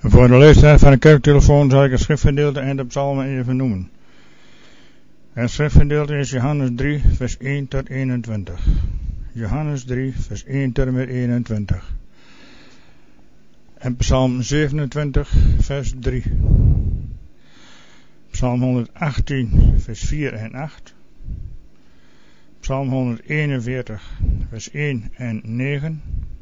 Voor de leeftijd van de kerktelefoon zal ik het schriftgedeelte en de psalmen even noemen. Het schriftgedeelte is Johannes 3, vers 1 tot 21. Johannes 3, vers 1 tot en met 21. En psalm 27, vers 3. Psalm 118, vers 4 en 8. Psalm 141, vers 1 en 9.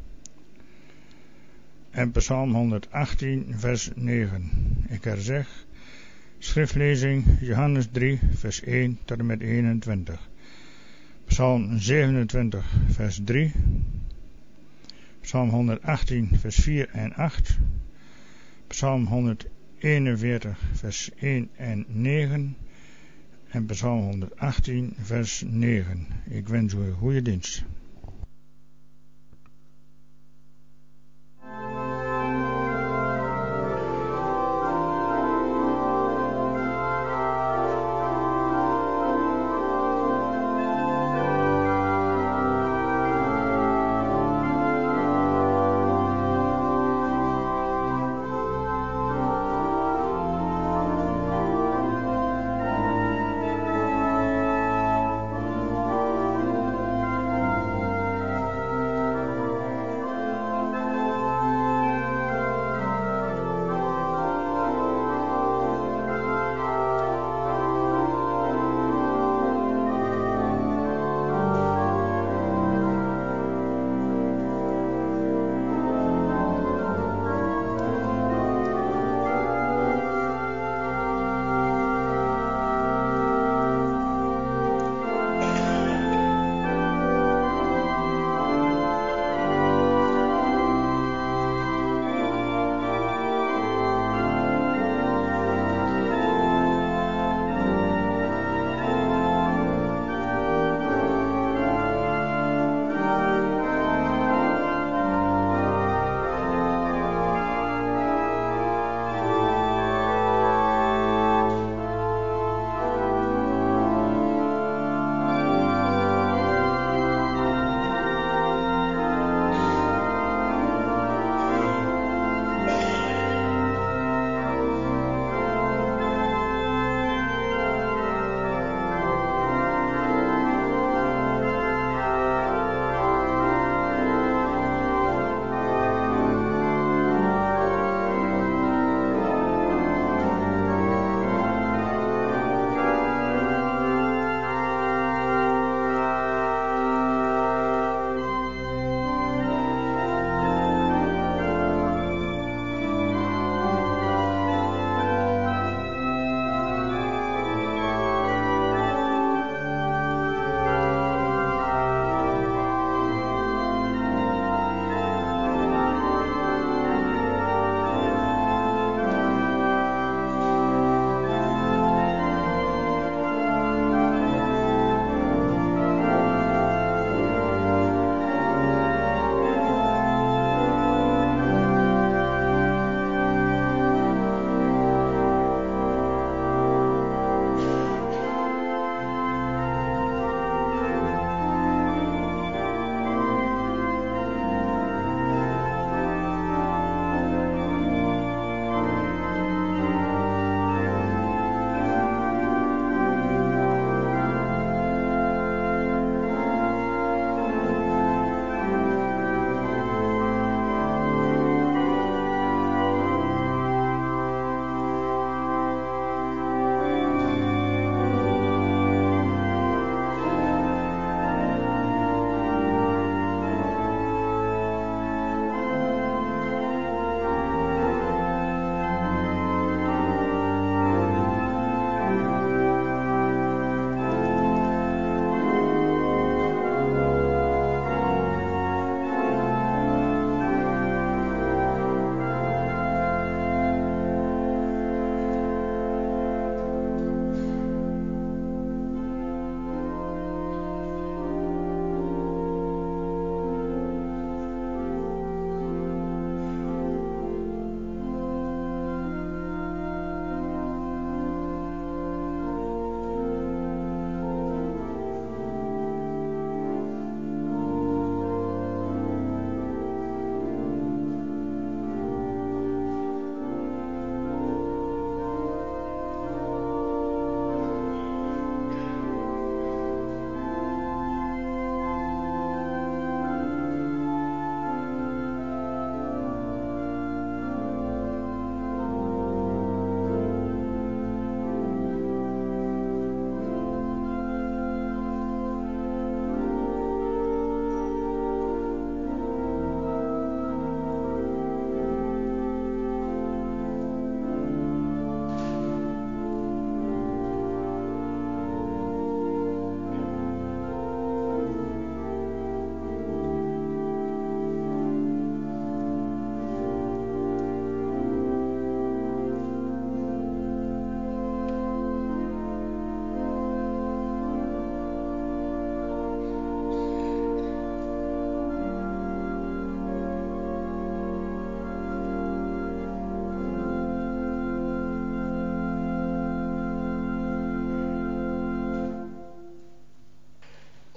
En psalm 118, vers 9. Ik herzeg, schriftlezing Johannes 3, vers 1 tot en met 21. Psalm 27, vers 3. Psalm 118, vers 4 en 8. Psalm 141, vers 1 en 9. En Psalm 118, vers 9. Ik wens u een goede dienst.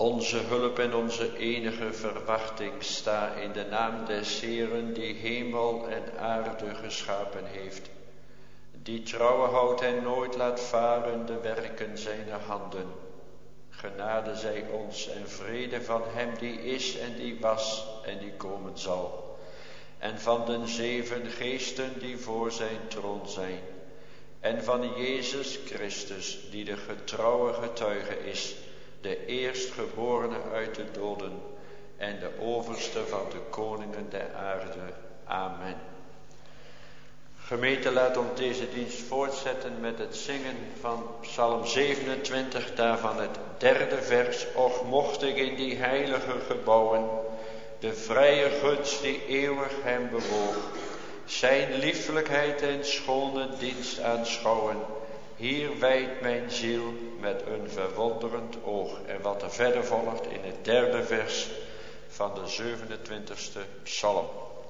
Onze hulp en onze enige verwachting sta in de naam des Heeren die hemel en aarde geschapen heeft. Die trouwe houdt en nooit laat varen de werken zijner handen. Genade zij ons en vrede van hem die is en die was en die komen zal. En van de 7 geesten die voor zijn troon zijn. En van Jezus Christus die de getrouwe getuige is. De eerstgeborene uit de doden en de overste van de koningen der aarde. Amen. Gemeente, laat ons deze dienst voortzetten met het zingen van Psalm 27, daarvan het 3e vers. Och, mocht ik in die heilige gebouwen de vrije gunst die eeuwig hem bewoog, zijn lieflijkheid en schone dienst aanschouwen. Hier wijdt mijn ziel met een verwonderend oog. En wat er verder volgt in het 3e vers van de 27e psalm.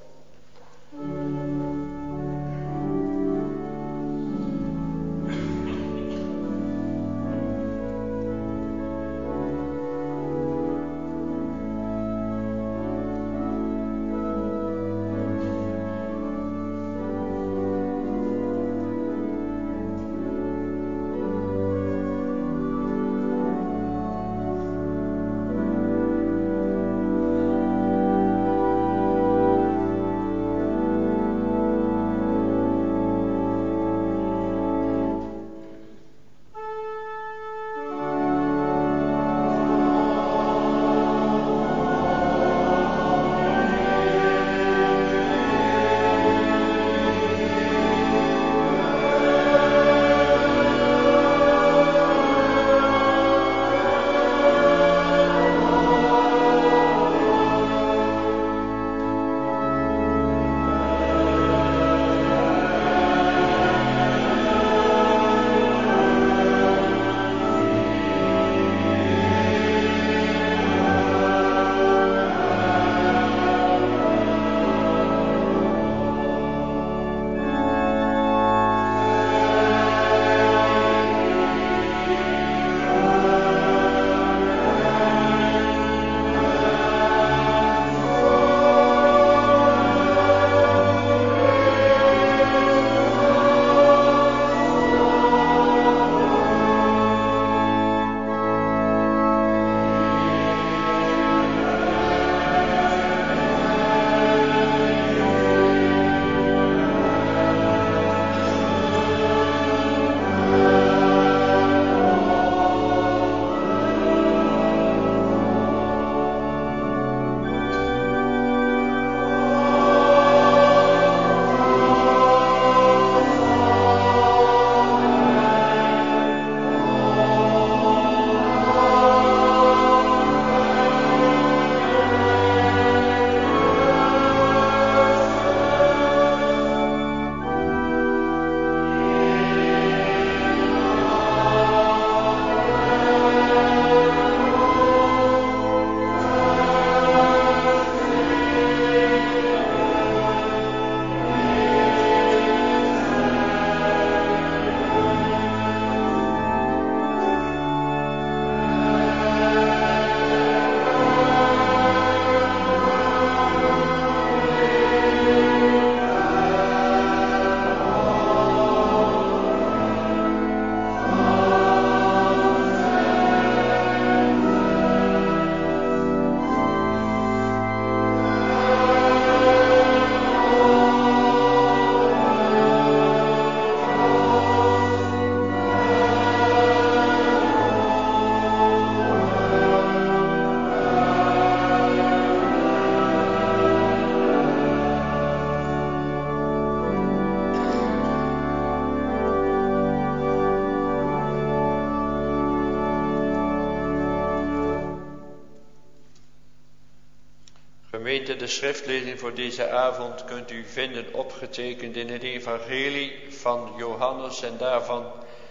Gemeente, de schriftlezing voor deze avond kunt u vinden opgetekend in het evangelie van Johannes en daarvan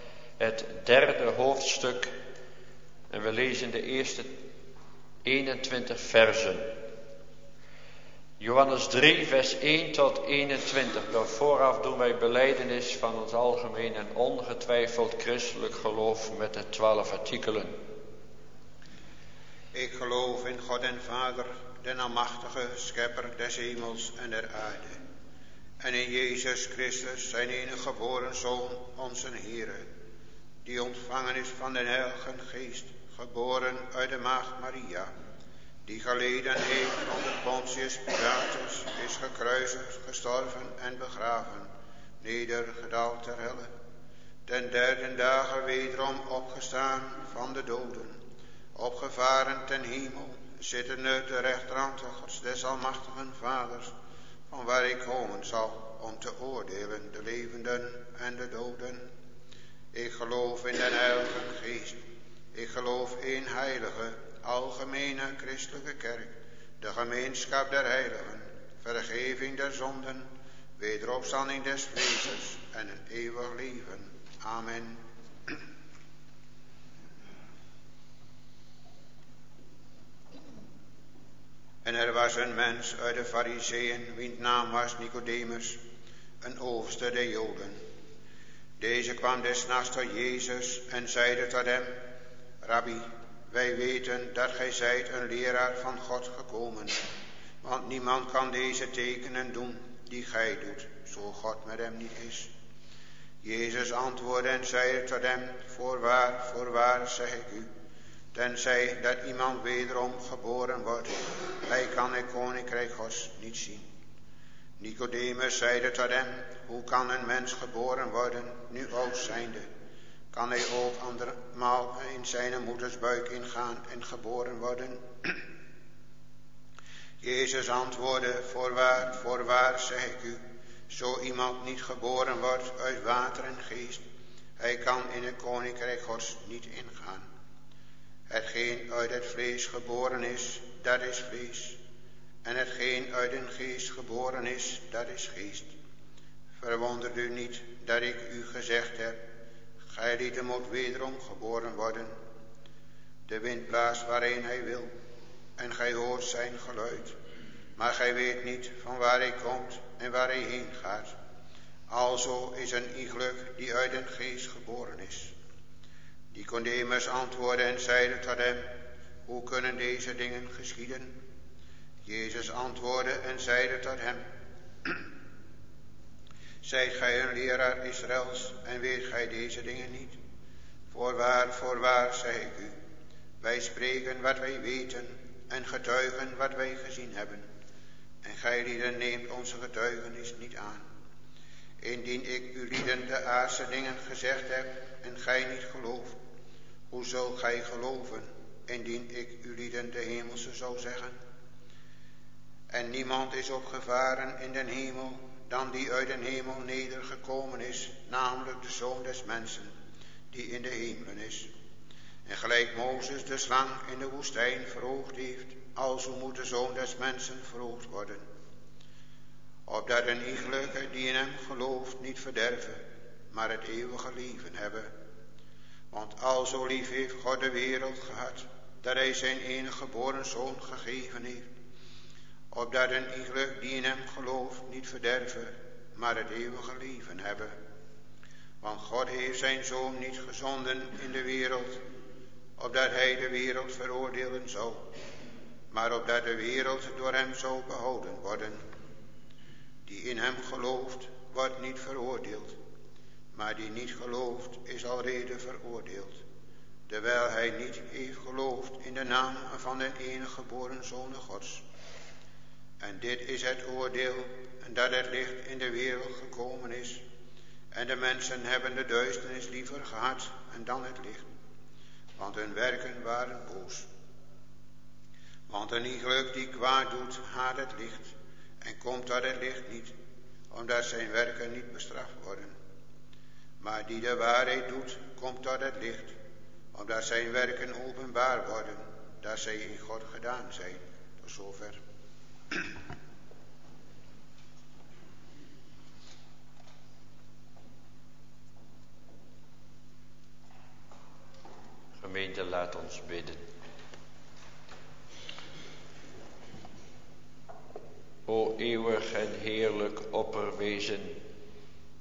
het 3e hoofdstuk. En we lezen de eerste 21 versen. Johannes 3 vers 1 tot 21. Door vooraf doen wij belijdenis van ons algemeen en ongetwijfeld christelijk geloof met de 12 artikelen. Ik geloof in God en Vader, den almachtige schepper des hemels en der aarde. En in Jezus Christus, zijn enige geboren Zoon, onze Heere, die ontvangen is van den Heilige Geest, geboren uit de maagd Maria, die geleden heeft onder Pontius Pilatus, is gekruisigd, gestorven en begraven, nedergedaald ter helle, ten derde dagen wederom opgestaan van de doden, opgevaren ten hemel, zittende ter rechterhand des almachtigen Vaders, van waar ik komen zal om te oordelen de levenden en de doden. Ik geloof in den Heilige Geest. Ik geloof in heilige, algemene christelijke kerk, de gemeenschap der heiligen, vergeving der zonden, wederopstanding des vlees en een eeuwig leven. Amen. En er was een mens uit de Farizeeën, wiens naam was Nicodemus, een overste der Joden. Deze kwam des nachts tot Jezus en zeide tot hem: Rabbi, wij weten dat gij zijt een leraar van God gekomen, want niemand kan deze tekenen doen die gij doet, zo God met hem niet is. Jezus antwoordde en zeide tot hem: Voorwaar, zeg ik u, tenzij dat iemand wederom geboren wordt, hij kan het koninkrijk Gods niet zien. Nicodemus zeide tot hem: Hoe kan een mens geboren worden, nu oud zijnde? Kan hij ook andermaal in zijn moeders buik ingaan en geboren worden? Jezus antwoordde: Voorwaar, zeg ik u, zo iemand niet geboren wordt uit water en geest, hij kan in het koninkrijk Gods niet ingaan. Hetgeen uit het vlees geboren is, dat is vlees. En hetgeen uit een geest geboren is, dat is geest. Verwondert u niet dat ik u gezegd heb: gij moet wederom geboren worden. De wind blaast waarheen hij wil, en gij hoort zijn geluid, maar gij weet niet van waar hij komt en waar hij heen gaat. Alzo is een iegelijk die uit een geest geboren is. Nicodemus antwoordde en zeide tot hem: Hoe kunnen deze dingen geschieden? Jezus antwoordde en zeide tot hem: Zijt gij een leraar Israëls en weet gij deze dingen niet? Voorwaar, zeg ik u, wij spreken wat wij weten en getuigen wat wij gezien hebben. En gij lieden neemt onze getuigenis niet aan. Indien ik u lieden de aardse dingen gezegd heb en gij niet gelooft, hoe zult gij geloven indien ik u lieden de hemelse zou zeggen? En niemand is opgevaren in den hemel dan die uit den hemel nedergekomen is, namelijk de Zoon des mensen, die in de hemelen is. En gelijk Mozes de slang in de woestijn verhoogd heeft, alzo moet de Zoon des mensen verhoogd worden, opdat een iegelijke die in hem gelooft niet verderven, maar het eeuwige leven hebben. Want alzo lief heeft God de wereld gehad, dat hij zijn enige geboren Zoon gegeven heeft, opdat een iegelijk die in hem gelooft niet verderven, maar het eeuwige leven hebben. Want God heeft zijn Zoon niet gezonden in de wereld, opdat hij de wereld veroordelen zou, maar opdat de wereld door hem zou behouden worden. Die in hem gelooft, wordt niet veroordeeld, maar die niet gelooft, is alreeds veroordeeld, terwijl hij niet heeft geloofd in de naam van de enige geboren Zoon Gods. En dit is het oordeel, dat het licht in de wereld gekomen is, en de mensen hebben de duisternis liever gehad dan het licht, want hun werken waren boos. Want een iegelijk die kwaad doet, haat het licht, en komt tot het licht niet, omdat zijn werken niet bestraft worden. Maar die de waarheid doet, komt tot het licht, omdat zijn werken openbaar worden, dat zij in God gedaan zijn. Tot zover. Gemeente, laat ons bidden. O eeuwig en heerlijk opperwezen,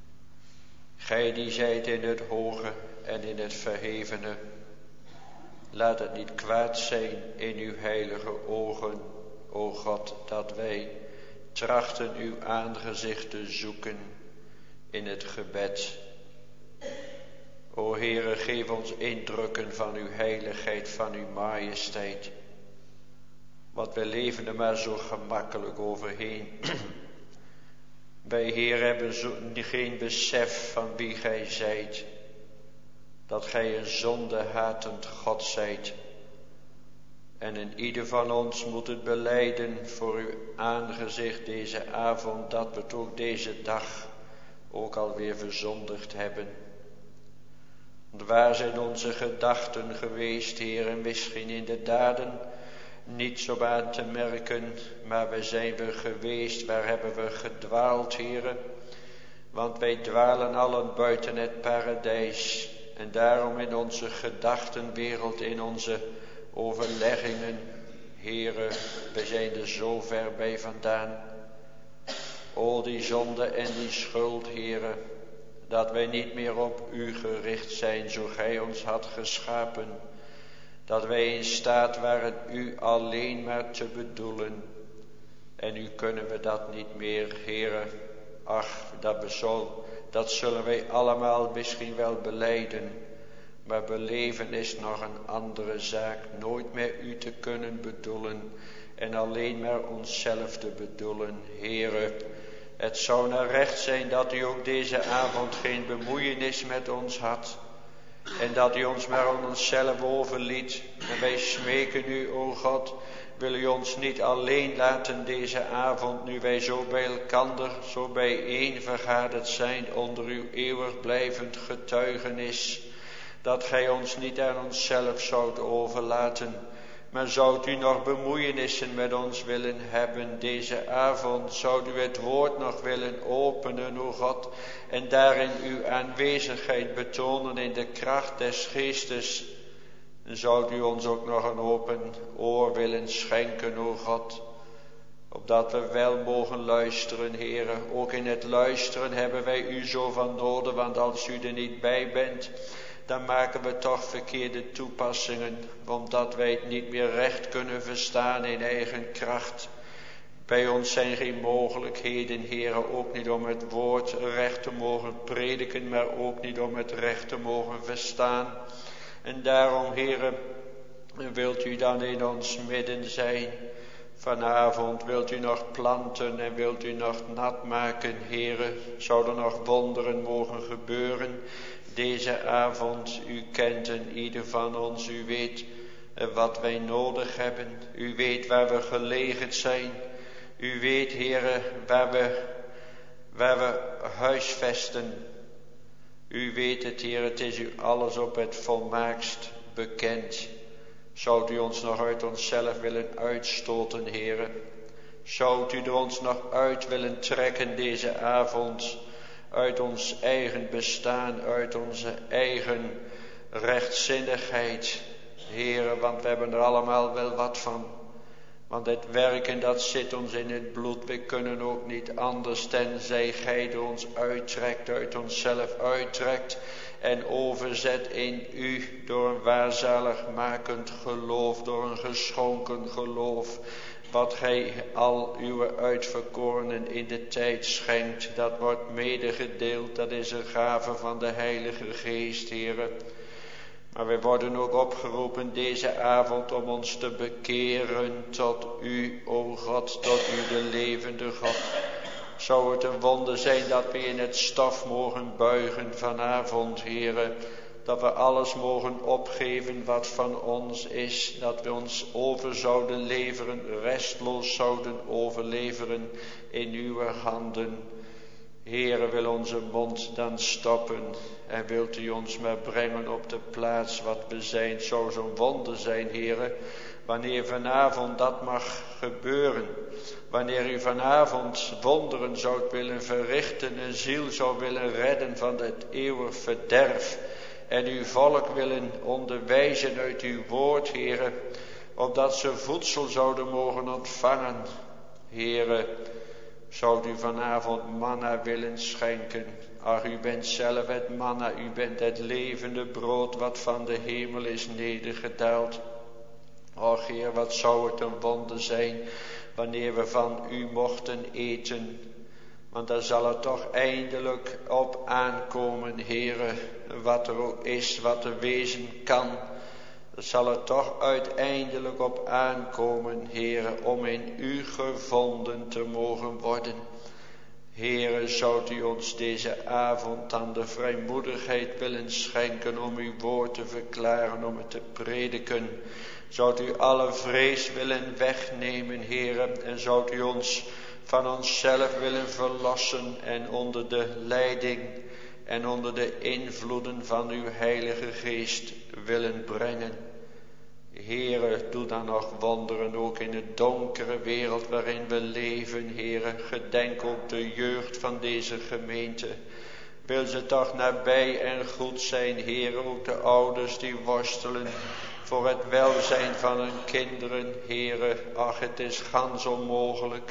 gij die zijt in het hoge en in het verhevene, laat het niet kwaad zijn in uw heilige ogen, o God, dat wij trachten uw aangezicht te zoeken in het gebed. O Heere, geef ons indrukken van uw heiligheid, van uw majesteit. Want wij leven er maar zo gemakkelijk overheen. Wij, Heer, hebben geen besef van wie gij zijt. Dat gij een zondehatend God zijt. En in ieder van ons moet het belijden voor uw aangezicht deze avond, dat we het ook deze dag ook alweer verzondigd hebben. Waar zijn onze gedachten geweest, Heer, en misschien in de daden niet zo aan te merken, maar waar zijn we geweest, waar hebben we gedwaald, Heer? Want wij dwalen allen buiten het paradijs. En daarom in onze gedachtenwereld, in onze overleggingen, Heere, wij zijn er zo ver bij vandaan. O die zonde en die schuld, Heere, dat wij niet meer op u gericht zijn, zo gij ons had geschapen. Dat wij in staat waren u alleen maar te bedoelen. En nu kunnen we dat niet meer, Heere. Ach, dat zullen wij allemaal misschien wel belijden. Maar beleven is nog een andere zaak. Nooit meer u te kunnen bedoelen. En alleen maar onszelf te bedoelen. Heere, het zou naar recht zijn dat u ook deze avond geen bemoeienis met ons had. En dat u ons maar aan onszelf overliet. En wij smeken u, o God, wil u ons niet alleen laten deze avond, nu wij zo bij elkander, zo bijeen vergaderd zijn onder uw eeuwig blijvend getuigenis. Dat gij ons niet aan onszelf zoudt overlaten. Maar zoudt u nog bemoeienissen met ons willen hebben deze avond? Zoudt u het woord nog willen openen, o God, en daarin uw aanwezigheid betonen in de kracht des geestes? Zoudt u ons ook nog een open oor willen schenken, o God, opdat we wel mogen luisteren, Heere. Ook in het luisteren hebben wij u zo van nodig, want als u er niet bij bent, dan maken we toch verkeerde toepassingen, omdat wij het niet meer recht kunnen verstaan in eigen kracht. Bij ons zijn geen mogelijkheden, Heere, ook niet om het woord recht te mogen prediken, maar ook niet om het recht te mogen verstaan. En daarom, Heere, wilt u dan in ons midden zijn. Vanavond wilt u nog planten en wilt u nog nat maken, Heere. Zouden nog wonderen mogen gebeuren deze avond. U kent en ieder van ons, u weet wat wij nodig hebben. U weet waar we gelegen zijn. U weet, Heere, waar we huisvesten. U weet het, Heer, het is u alles op het volmaakst bekend. Zoudt u ons nog uit onszelf willen uitstoten, Heere? Zoudt u er ons nog uit willen trekken deze avond? Uit ons eigen bestaan, uit onze eigen rechtzinnigheid, Heere, want we hebben er allemaal wel wat van. Want het werken, dat zit ons in het bloed. We kunnen ook niet anders, tenzij gij er ons uittrekt, uit onszelf uittrekt en overzet in u door een waarzaligmakend geloof, door een geschonken geloof. Wat gij al uw uitverkorenen in de tijd schenkt, dat wordt medegedeeld, dat is een gave van de Heilige Geest, Heere. Maar wij worden ook opgeroepen deze avond om ons te bekeren tot u, o God, tot u de levende God. Zou het een wonder zijn dat we in het stof mogen buigen vanavond, Heere. Dat we alles mogen opgeven wat van ons is. Dat we ons over zouden leveren, restloos zouden overleveren in uw handen. Heere, wil onze mond dan stoppen en wilt u ons maar brengen op de plaats wat we zijn. Het zou zo'n wonder zijn, Heere, wanneer vanavond dat mag gebeuren. Wanneer u vanavond wonderen zoudt willen verrichten, een ziel zou willen redden van het eeuwig verderf. En uw volk willen onderwijzen uit uw woord, Heere, opdat ze voedsel zouden mogen ontvangen. Heere, zoudt u vanavond manna willen schenken, Ach, u bent zelf het manna, u bent het levende brood wat van de hemel is nedergedaald. Och Heer, wat zou het een wonder zijn wanneer we van u mochten eten. Want daar zal het toch eindelijk op aankomen, Heere, wat er ook is, wat er wezen kan. Daar zal het toch uiteindelijk op aankomen, Heere, om in u gevonden te mogen worden. Heere, zoudt u ons deze avond dan de vrijmoedigheid willen schenken om uw woord te verklaren, om het te prediken. Zoudt u alle vrees willen wegnemen, Heere, en zoudt u ons van onszelf willen verlossen en onder de leiding en onder de invloeden van uw Heilige Geest willen brengen. Heere, doe dan nog wonderen ook in de donkere wereld waarin we leven, Heere. Gedenk ook de jeugd van deze gemeente. Wil ze toch nabij en goed zijn, Heere, ook de ouders die worstelen voor het welzijn van hun kinderen, Heere. Ach, het is gans onmogelijk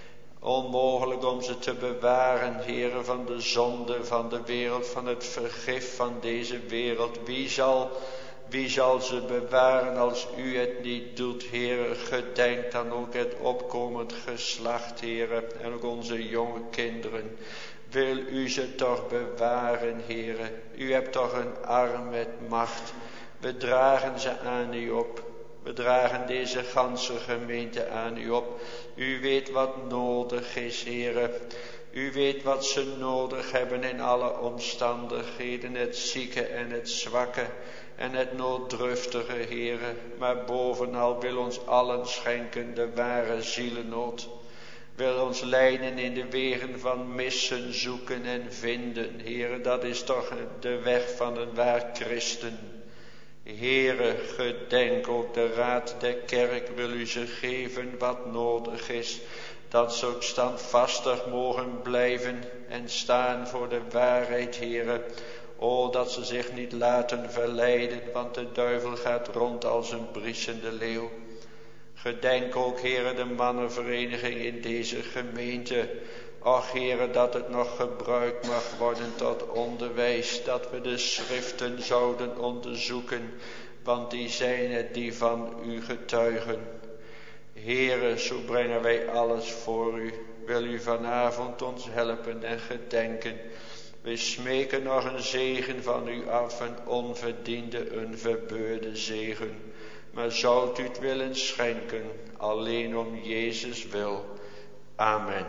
om ze te bewaren, Heere, van de zonde van de wereld, van het vergif van deze wereld. Wie zal ze bewaren als u het niet doet, Heere? Gedenk dan ook het opkomend geslacht, Heere, en ook onze jonge kinderen. Wil u ze toch bewaren, Heere? U hebt toch een arm met macht. We dragen ze aan u op. We dragen deze ganse gemeente aan u op. U weet wat nodig is, Heere. U weet wat ze nodig hebben in alle omstandigheden. Het zieke en het zwakke en het nooddruftige, Heere. Maar bovenal wil ons allen schenken de ware zielennood. Wil ons leiden in de wegen van missen, zoeken en vinden. Heere, dat is toch de weg van een waar christen. Heere, gedenk ook de raad der kerk, wil u ze geven wat nodig is, dat ze ook standvastig mogen blijven en staan voor de waarheid, Heere. O, dat ze zich niet laten verleiden, want de duivel gaat rond als een briesende leeuw. Gedenk ook, Heere, de mannenvereniging in deze gemeente. Och, Heere, dat het nog gebruikt mag worden tot onderwijs, dat we de schriften zouden onderzoeken, want die zijn het die van u getuigen. Heere, zo brengen wij alles voor u. Wil u vanavond ons helpen en gedenken. We smeken nog een zegen van u af, een onverdiende, een verbeurde zegen. Maar zoudt u het willen schenken, alleen om Jezus wil. Amen.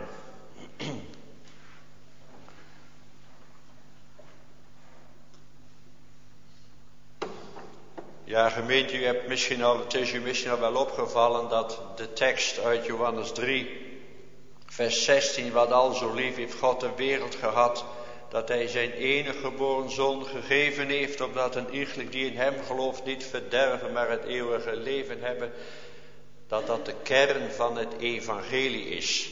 Ja, gemeente, het is u misschien al wel opgevallen dat de tekst uit Johannes 3, vers 16, wat al zo lief heeft God de wereld gehad, dat hij zijn enige geboren zoon gegeven heeft, opdat een iegelijk die in hem gelooft niet verderven, maar het eeuwige leven hebben, dat de kern van het evangelie is.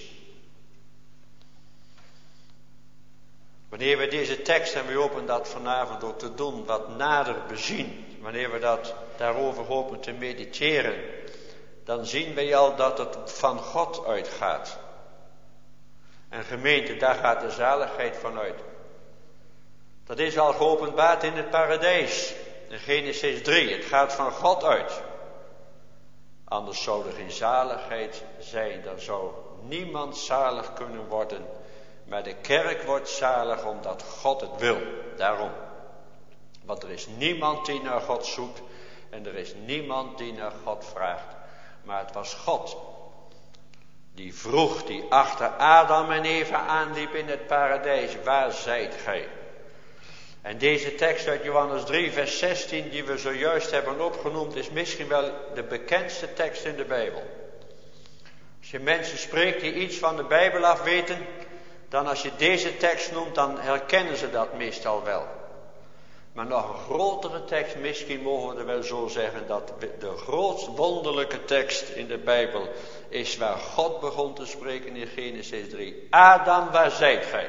Wanneer we deze tekst, en we hopen dat vanavond ook te doen, wat nader bezien, wanneer we daarover hopen te mediteren, dan zien wij al dat het van God uitgaat. En gemeente, daar gaat de zaligheid van uit. Dat is al geopenbaard in het paradijs, in Genesis 3. Het gaat van God uit. Anders zou er geen zaligheid zijn. Dan zou niemand zalig kunnen worden. Maar de kerk wordt zalig omdat God het wil. Daarom. Want er is niemand die naar God zoekt. En er is niemand die naar God vraagt. Maar het was God die vroeg, die achter Adam en Eva aanliep in het paradijs. Waar zijt gij? En deze tekst uit Johannes 3 vers 16 die we zojuist hebben opgenoemd, is misschien wel de bekendste tekst in de Bijbel. Als je mensen spreekt die iets van de Bijbel af weten, dan als je deze tekst noemt, dan herkennen ze dat meestal wel. Maar nog een grotere tekst, misschien mogen we er wel zo zeggen, dat de grootst wonderlijke tekst in de Bijbel is waar God begon te spreken in Genesis 3. Adam, waar zijt gij?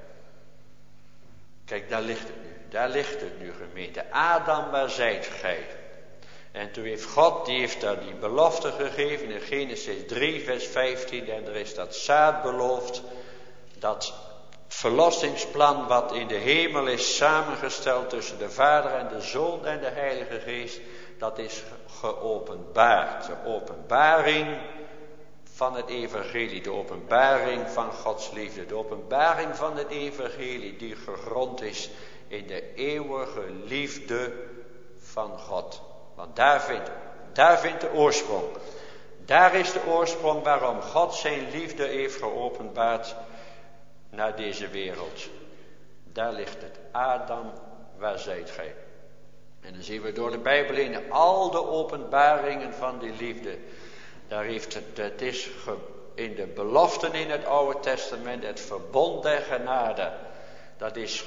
Kijk, daar ligt het nu gemeente. Adam, waar zijt gij? En toen heeft God, die heeft daar die belofte gegeven in Genesis 3 vers 15. En er is dat zaad beloofd, dat verlossingsplan wat in de hemel is samengesteld tussen de Vader en de Zoon en de Heilige Geest, dat is geopenbaard. De openbaring van het evangelie, de openbaring van Gods liefde, de openbaring van het evangelie die gegrond is in de eeuwige liefde van God. Want daar vindt de oorsprong. Daar is de oorsprong waarom God zijn liefde heeft geopenbaard naar deze wereld. Daar ligt het. Adam, waar zijt gij? En dan zien we door de Bijbel heen al de openbaringen van die liefde. Daar heeft het is in de beloften in het Oude Testament, het verbond der genade. Dat is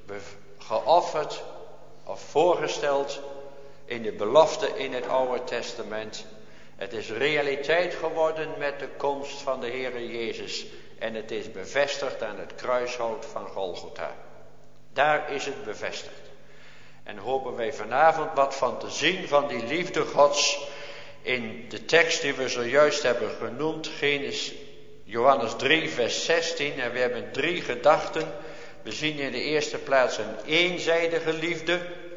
geofferd of voorgesteld in de belofte in het Oude Testament. Het is realiteit geworden met de komst van de Heere Jezus. En het is bevestigd aan het kruishout van Golgotha. Daar is het bevestigd. En hopen wij vanavond wat van te zien van die liefde Gods in de tekst die we zojuist hebben genoemd. Johannes 3 vers 16. En we hebben 3 gedachten. We zien in de eerste plaats een eenzijdige liefde.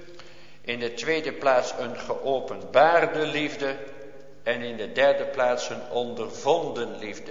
In de tweede plaats een geopenbaarde liefde. En in de derde plaats een ondervonden liefde.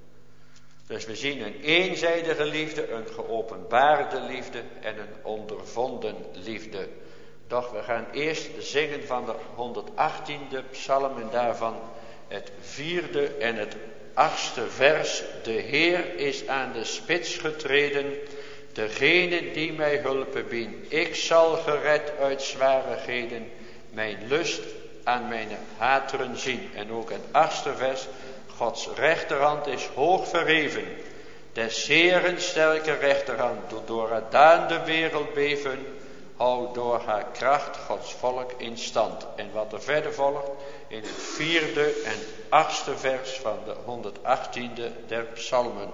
Dus we zien een eenzijdige liefde, een geopenbaarde liefde en een ondervonden liefde. Doch we gaan eerst zingen van de 118e psalm en daarvan het 4e en het 8e vers. De Heer is aan de spits getreden, degene die mij hulpen biedt. Ik zal gered uit zwarigheden, mijn lust aan mijn hateren zien. En ook het 8e vers. Gods rechterhand is hoog verheven. Des Heeren sterke rechterhand doet door haar daan de wereld beven. Houdt door haar kracht Gods volk in stand. En wat er verder volgt in het 4e en 8e vers van de 118e der psalmen.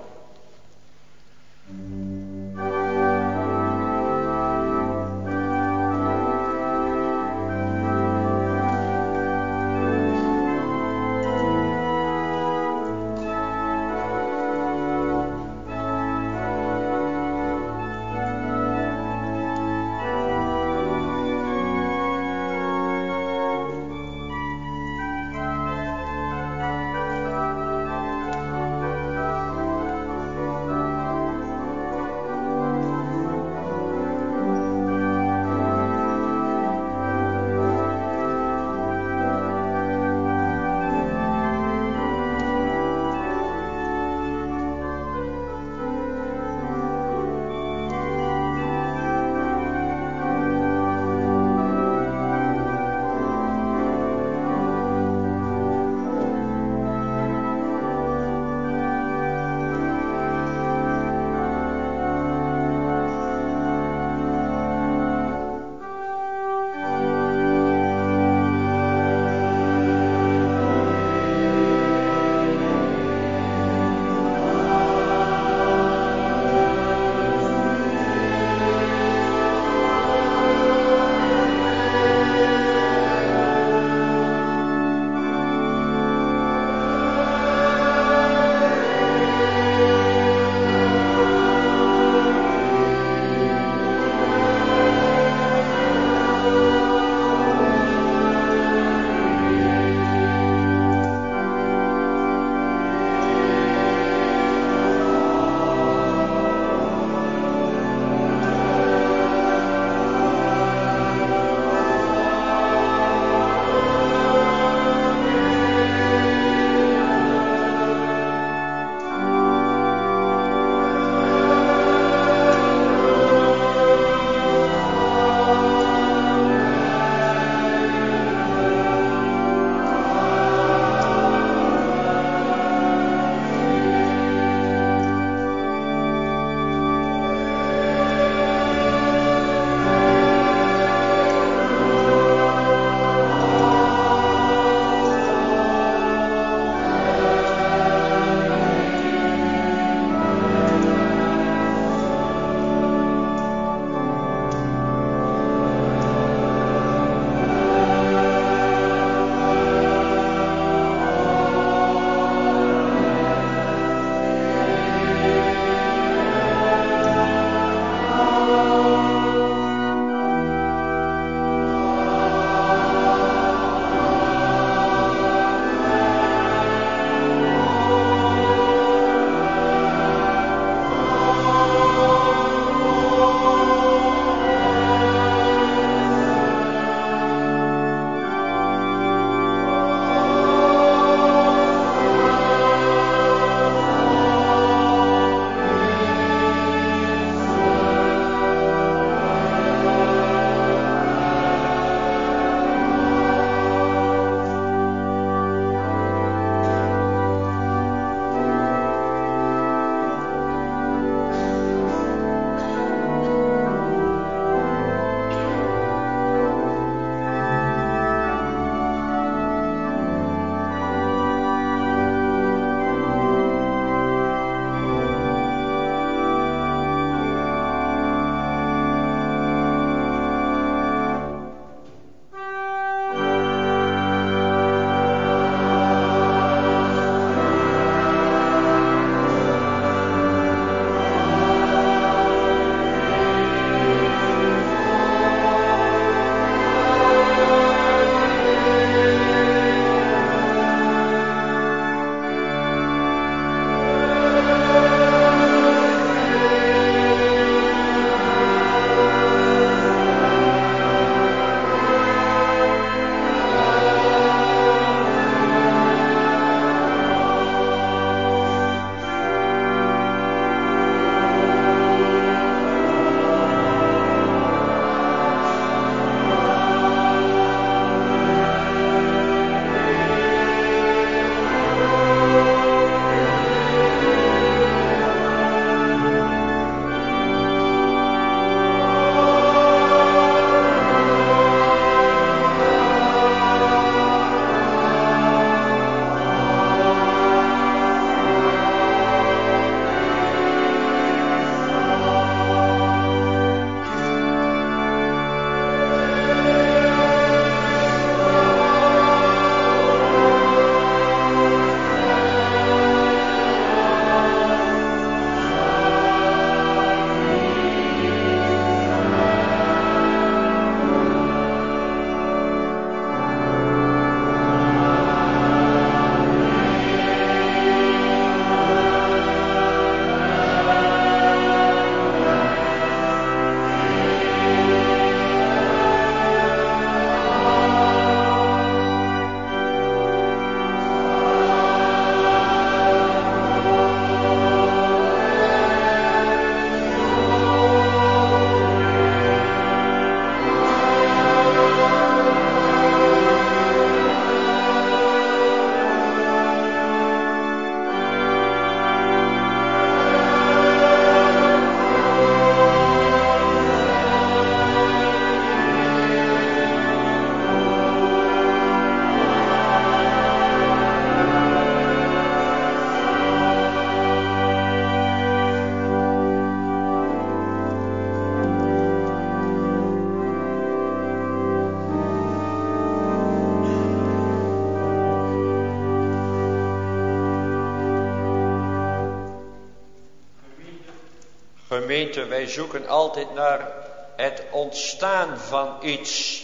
Gemeente, wij zoeken altijd naar het ontstaan van iets.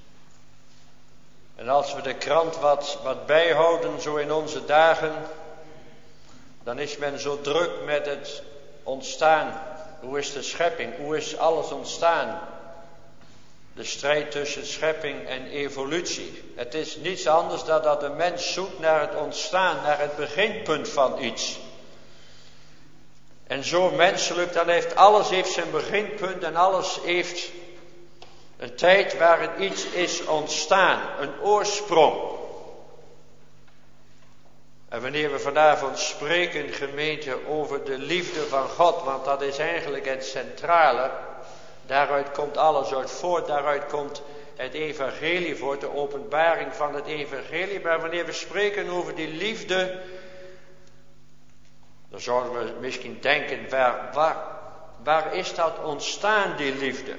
En als we de krant wat bijhouden, zo in onze dagen, dan is men zo druk met het ontstaan. Hoe is de schepping? Hoe is alles ontstaan? De strijd tussen schepping en evolutie. Het is niets anders dan dat de mens zoekt naar het ontstaan, naar het beginpunt van iets. En zo menselijk, dan heeft alles zijn beginpunt en alles heeft een tijd waarin iets is ontstaan, een oorsprong. En wanneer we vanavond spreken, gemeente, over de liefde van God, want dat is eigenlijk het centrale, daaruit komt alles uit voort, daaruit komt het evangelie voort, de openbaring van het evangelie. Maar wanneer we spreken over die liefde, dan zouden we misschien denken, waar is dat ontstaan, die liefde?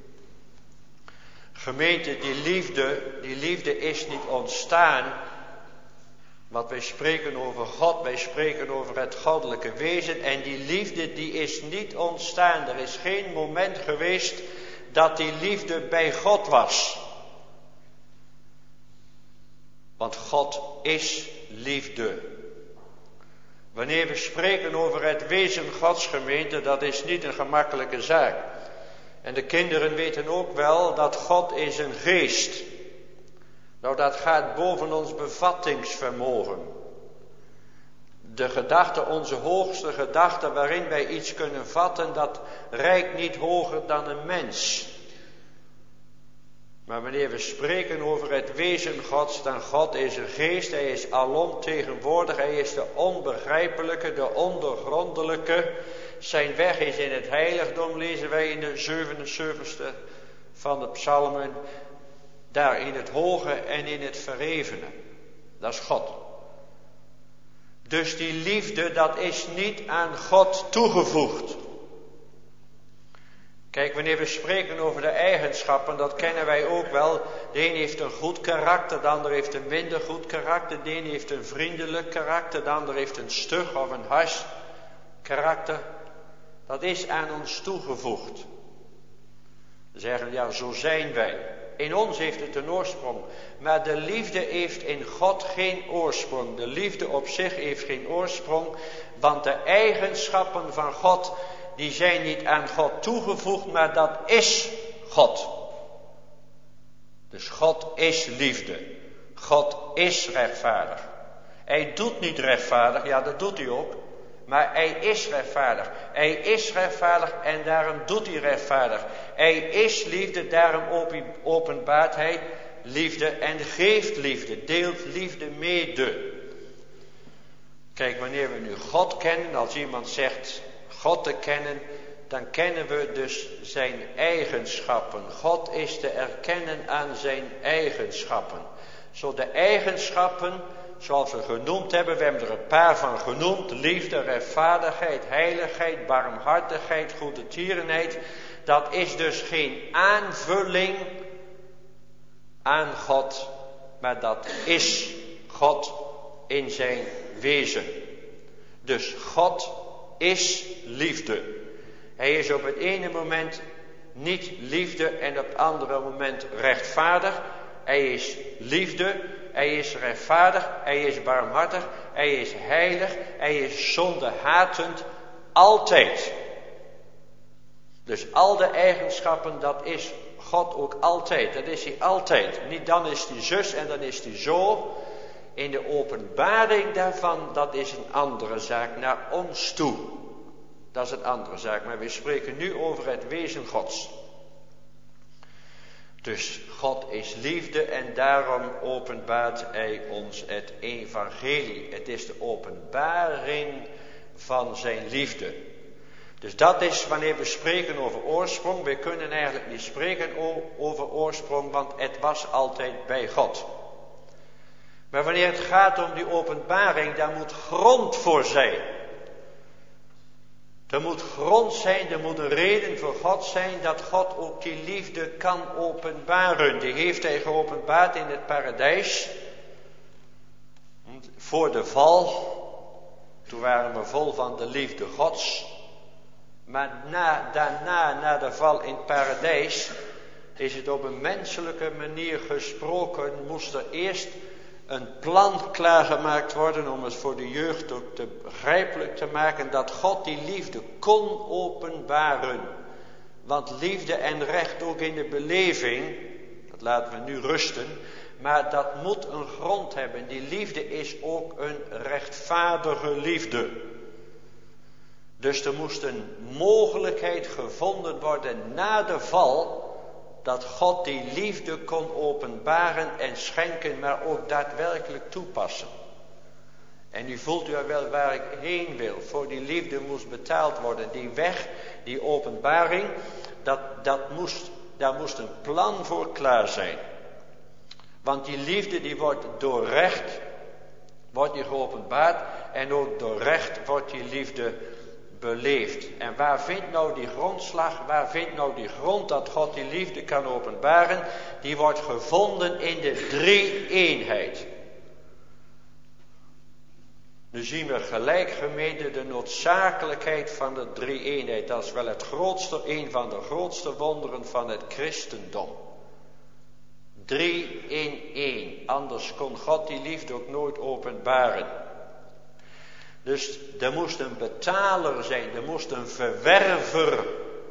Gemeente, die liefde is niet ontstaan. Want wij spreken over God, wij spreken over het goddelijke wezen. En die liefde die is niet ontstaan. Er is geen moment geweest dat die liefde bij God was. Want God is liefde. Wanneer we spreken over het wezen Gods, gemeente, dat is niet een gemakkelijke zaak. En de kinderen weten ook wel dat God is een geest. Nou, dat gaat boven ons bevattingsvermogen. De gedachte, onze hoogste gedachte waarin wij iets kunnen vatten, dat reikt niet hoger dan een mens. Maar wanneer we spreken over het wezen Gods, dan God is een geest, hij is alomtegenwoordig, hij is de onbegrijpelijke, de ondergrondelijke. Zijn weg is in het heiligdom, lezen wij in de 77ste van de psalmen. Daar in het hoge en in het verhevene. Dat is God. Dus die liefde, dat is niet aan God toegevoegd. Kijk, wanneer we spreken over de eigenschappen, dat kennen wij ook wel. De een heeft een goed karakter, de ander heeft een minder goed karakter. De een heeft een vriendelijk karakter, de ander heeft een stug of een hars karakter. Dat is aan ons toegevoegd. We zeggen, ja, zo zijn wij. In ons heeft het een oorsprong. Maar de liefde heeft in God geen oorsprong. De liefde op zich heeft geen oorsprong. Want de eigenschappen van God, die zijn niet aan God toegevoegd, maar dat is God. Dus God is liefde. God is rechtvaardig. Hij doet niet rechtvaardig, ja, dat doet hij ook. Maar hij is rechtvaardig. Hij is rechtvaardig en daarom doet hij rechtvaardig. Hij is liefde, daarom openbaart hij liefde en geeft liefde. Deelt liefde mede. Kijk, wanneer we nu God kennen, als iemand zegt God te kennen, dan kennen we dus zijn eigenschappen. God is te erkennen aan zijn eigenschappen. Zo de eigenschappen, zoals we genoemd hebben, we hebben er een paar van genoemd. Liefde, rechtvaardigheid, heiligheid, barmhartigheid, goedertierenheid. Dat is dus geen aanvulling aan God, maar dat is God in zijn wezen. Dus God is liefde. Hij is op het ene moment niet liefde en op het andere moment rechtvaardig. Hij is liefde, hij is rechtvaardig, hij is barmhartig, hij is heilig, hij is zondehatend, altijd. Dus al de eigenschappen, dat is God ook altijd, dat is hij altijd. Niet dan is hij zus en dan is hij zo. In de openbaring daarvan, dat is een andere zaak naar ons toe. Dat is een andere zaak, maar we spreken nu over het wezen Gods. Dus God is liefde en daarom openbaart hij ons het evangelie. Het is de openbaring van zijn liefde. Dus dat is wanneer we spreken over oorsprong. We kunnen eigenlijk niet spreken over oorsprong, want het was altijd bij God. Maar wanneer het gaat om die openbaring, daar moet grond voor zijn. Er moet grond zijn, er moet een reden voor God zijn dat God ook die liefde kan openbaren. Die heeft hij geopenbaard in het paradijs. Voor de val, toen waren we vol van de liefde Gods. Maar daarna, na de val in het paradijs, is het op een menselijke manier gesproken, moest er eerst een plan klaargemaakt worden om het voor de jeugd ook te begrijpelijk te maken, dat God die liefde kon openbaren. Want liefde en recht ook in de beleving, dat laten we nu rusten, maar dat moet een grond hebben. Die liefde is ook een rechtvaardige liefde. Dus er moest een mogelijkheid gevonden worden na de val, dat God die liefde kon openbaren en schenken, maar ook daadwerkelijk toepassen. En nu voelt u wel waar ik heen wil. Voor die liefde moest betaald worden. Die weg, die openbaring, daar moest een plan voor klaar zijn. Want die liefde die wordt door recht, wordt die geopenbaard, en ook door recht wordt die liefde beleefd. En waar vindt nou die grondslag, waar vindt nou die grond dat God die liefde kan openbaren? Die wordt gevonden in de drie-eenheid. Nu zien we gelijk gemeente de noodzakelijkheid van de drie-eenheid. Dat is wel een van de grootste wonderen van het christendom. 3 in 1. Anders kon God die liefde ook nooit openbaren. Dus er moest een betaler zijn, er moest een verwerver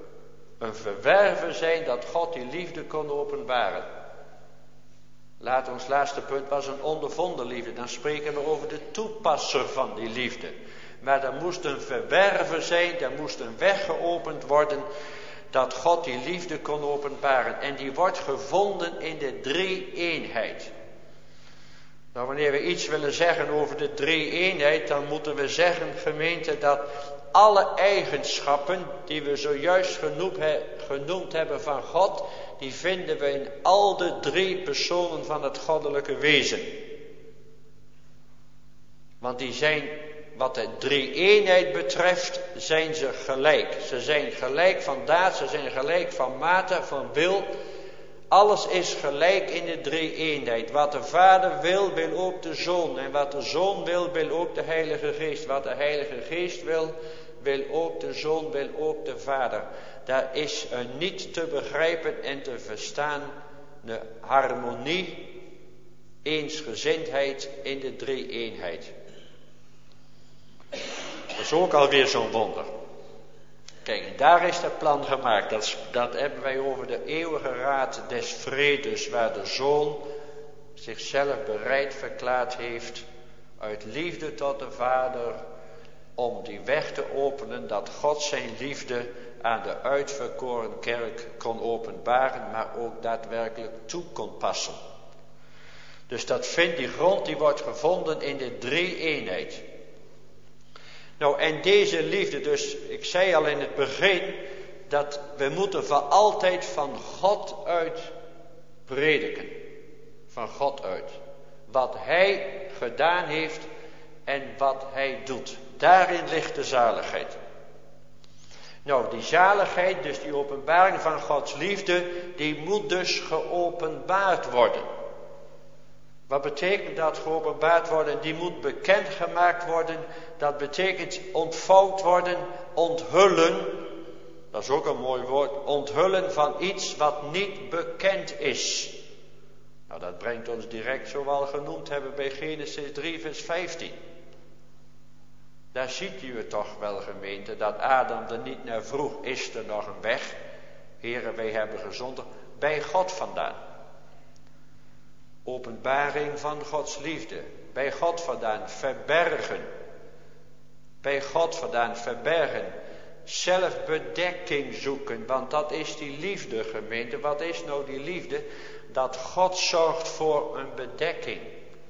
zijn dat God die liefde kon openbaren. Laat ons laatste punt was een ondervonden liefde. Dan spreken we over de toepasser van die liefde. Maar er moest een verwerver zijn, er moest een weg geopend worden dat God die liefde kon openbaren. En die wordt gevonden in de drie-eenheid. Nou, wanneer we iets willen zeggen over de drie-eenheid, dan moeten we zeggen, gemeente, dat alle eigenschappen die we zojuist genoemd hebben van God, die vinden we in al de drie personen van het goddelijke wezen. Want die zijn, wat de drie-eenheid betreft, zijn ze gelijk. Ze zijn gelijk van daad, ze zijn gelijk van mate, van wil. Alles is gelijk in de drie-eenheid. Wat de Vader wil, wil ook de Zoon. En wat de Zoon wil, wil ook de Heilige Geest. Wat de Heilige Geest wil, wil ook de Zoon, wil ook de Vader. Daar is een niet te begrijpen en te verstaan de harmonie, eensgezindheid in de drie-eenheid. Dat is ook alweer zo'n wonder. Kijk, en daar is dat plan gemaakt. Dat hebben wij over de eeuwige raad des vredes, waar de Zoon zichzelf bereid verklaard heeft, uit liefde tot de Vader, om die weg te openen, dat God zijn liefde aan de uitverkoren kerk kon openbaren, maar ook daadwerkelijk toe kon passen. Dus die grond die wordt gevonden in de drie-eenheid. Nou, en deze liefde, dus ik zei al in het begin, dat we moeten voor altijd van God uit prediken. Van God uit. Wat Hij gedaan heeft en wat Hij doet. Daarin ligt de zaligheid. Nou, die zaligheid, dus die openbaring van Gods liefde, die moet dus geopenbaard worden. Wat betekent dat geopenbaard worden? Die moet bekendgemaakt worden. Dat betekent ontvouwd worden, onthullen. Dat is ook een mooi woord. Onthullen van iets wat niet bekend is. Nou, dat brengt ons direct, zoals we al genoemd hebben, bij Genesis 3 vers 15. Daar ziet u het toch wel, gemeente, dat Adam er niet naar vroeg. Is er nog een weg? Heren, wij hebben gezondigd. Bij God vandaan. Openbaring van Gods liefde. Bij God vandaan verbergen. Bij God vandaan verbergen. Zelfbedekking zoeken. Want dat is die liefde, gemeente. Wat is nou die liefde? Dat God zorgt voor een bedekking.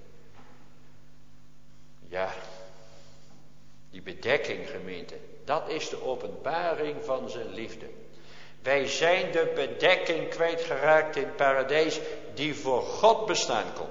Ja. Die bedekking, gemeente. Dat is de openbaring van zijn liefde. Wij zijn de bedekking kwijtgeraakt in het paradijs die voor God bestaan kon.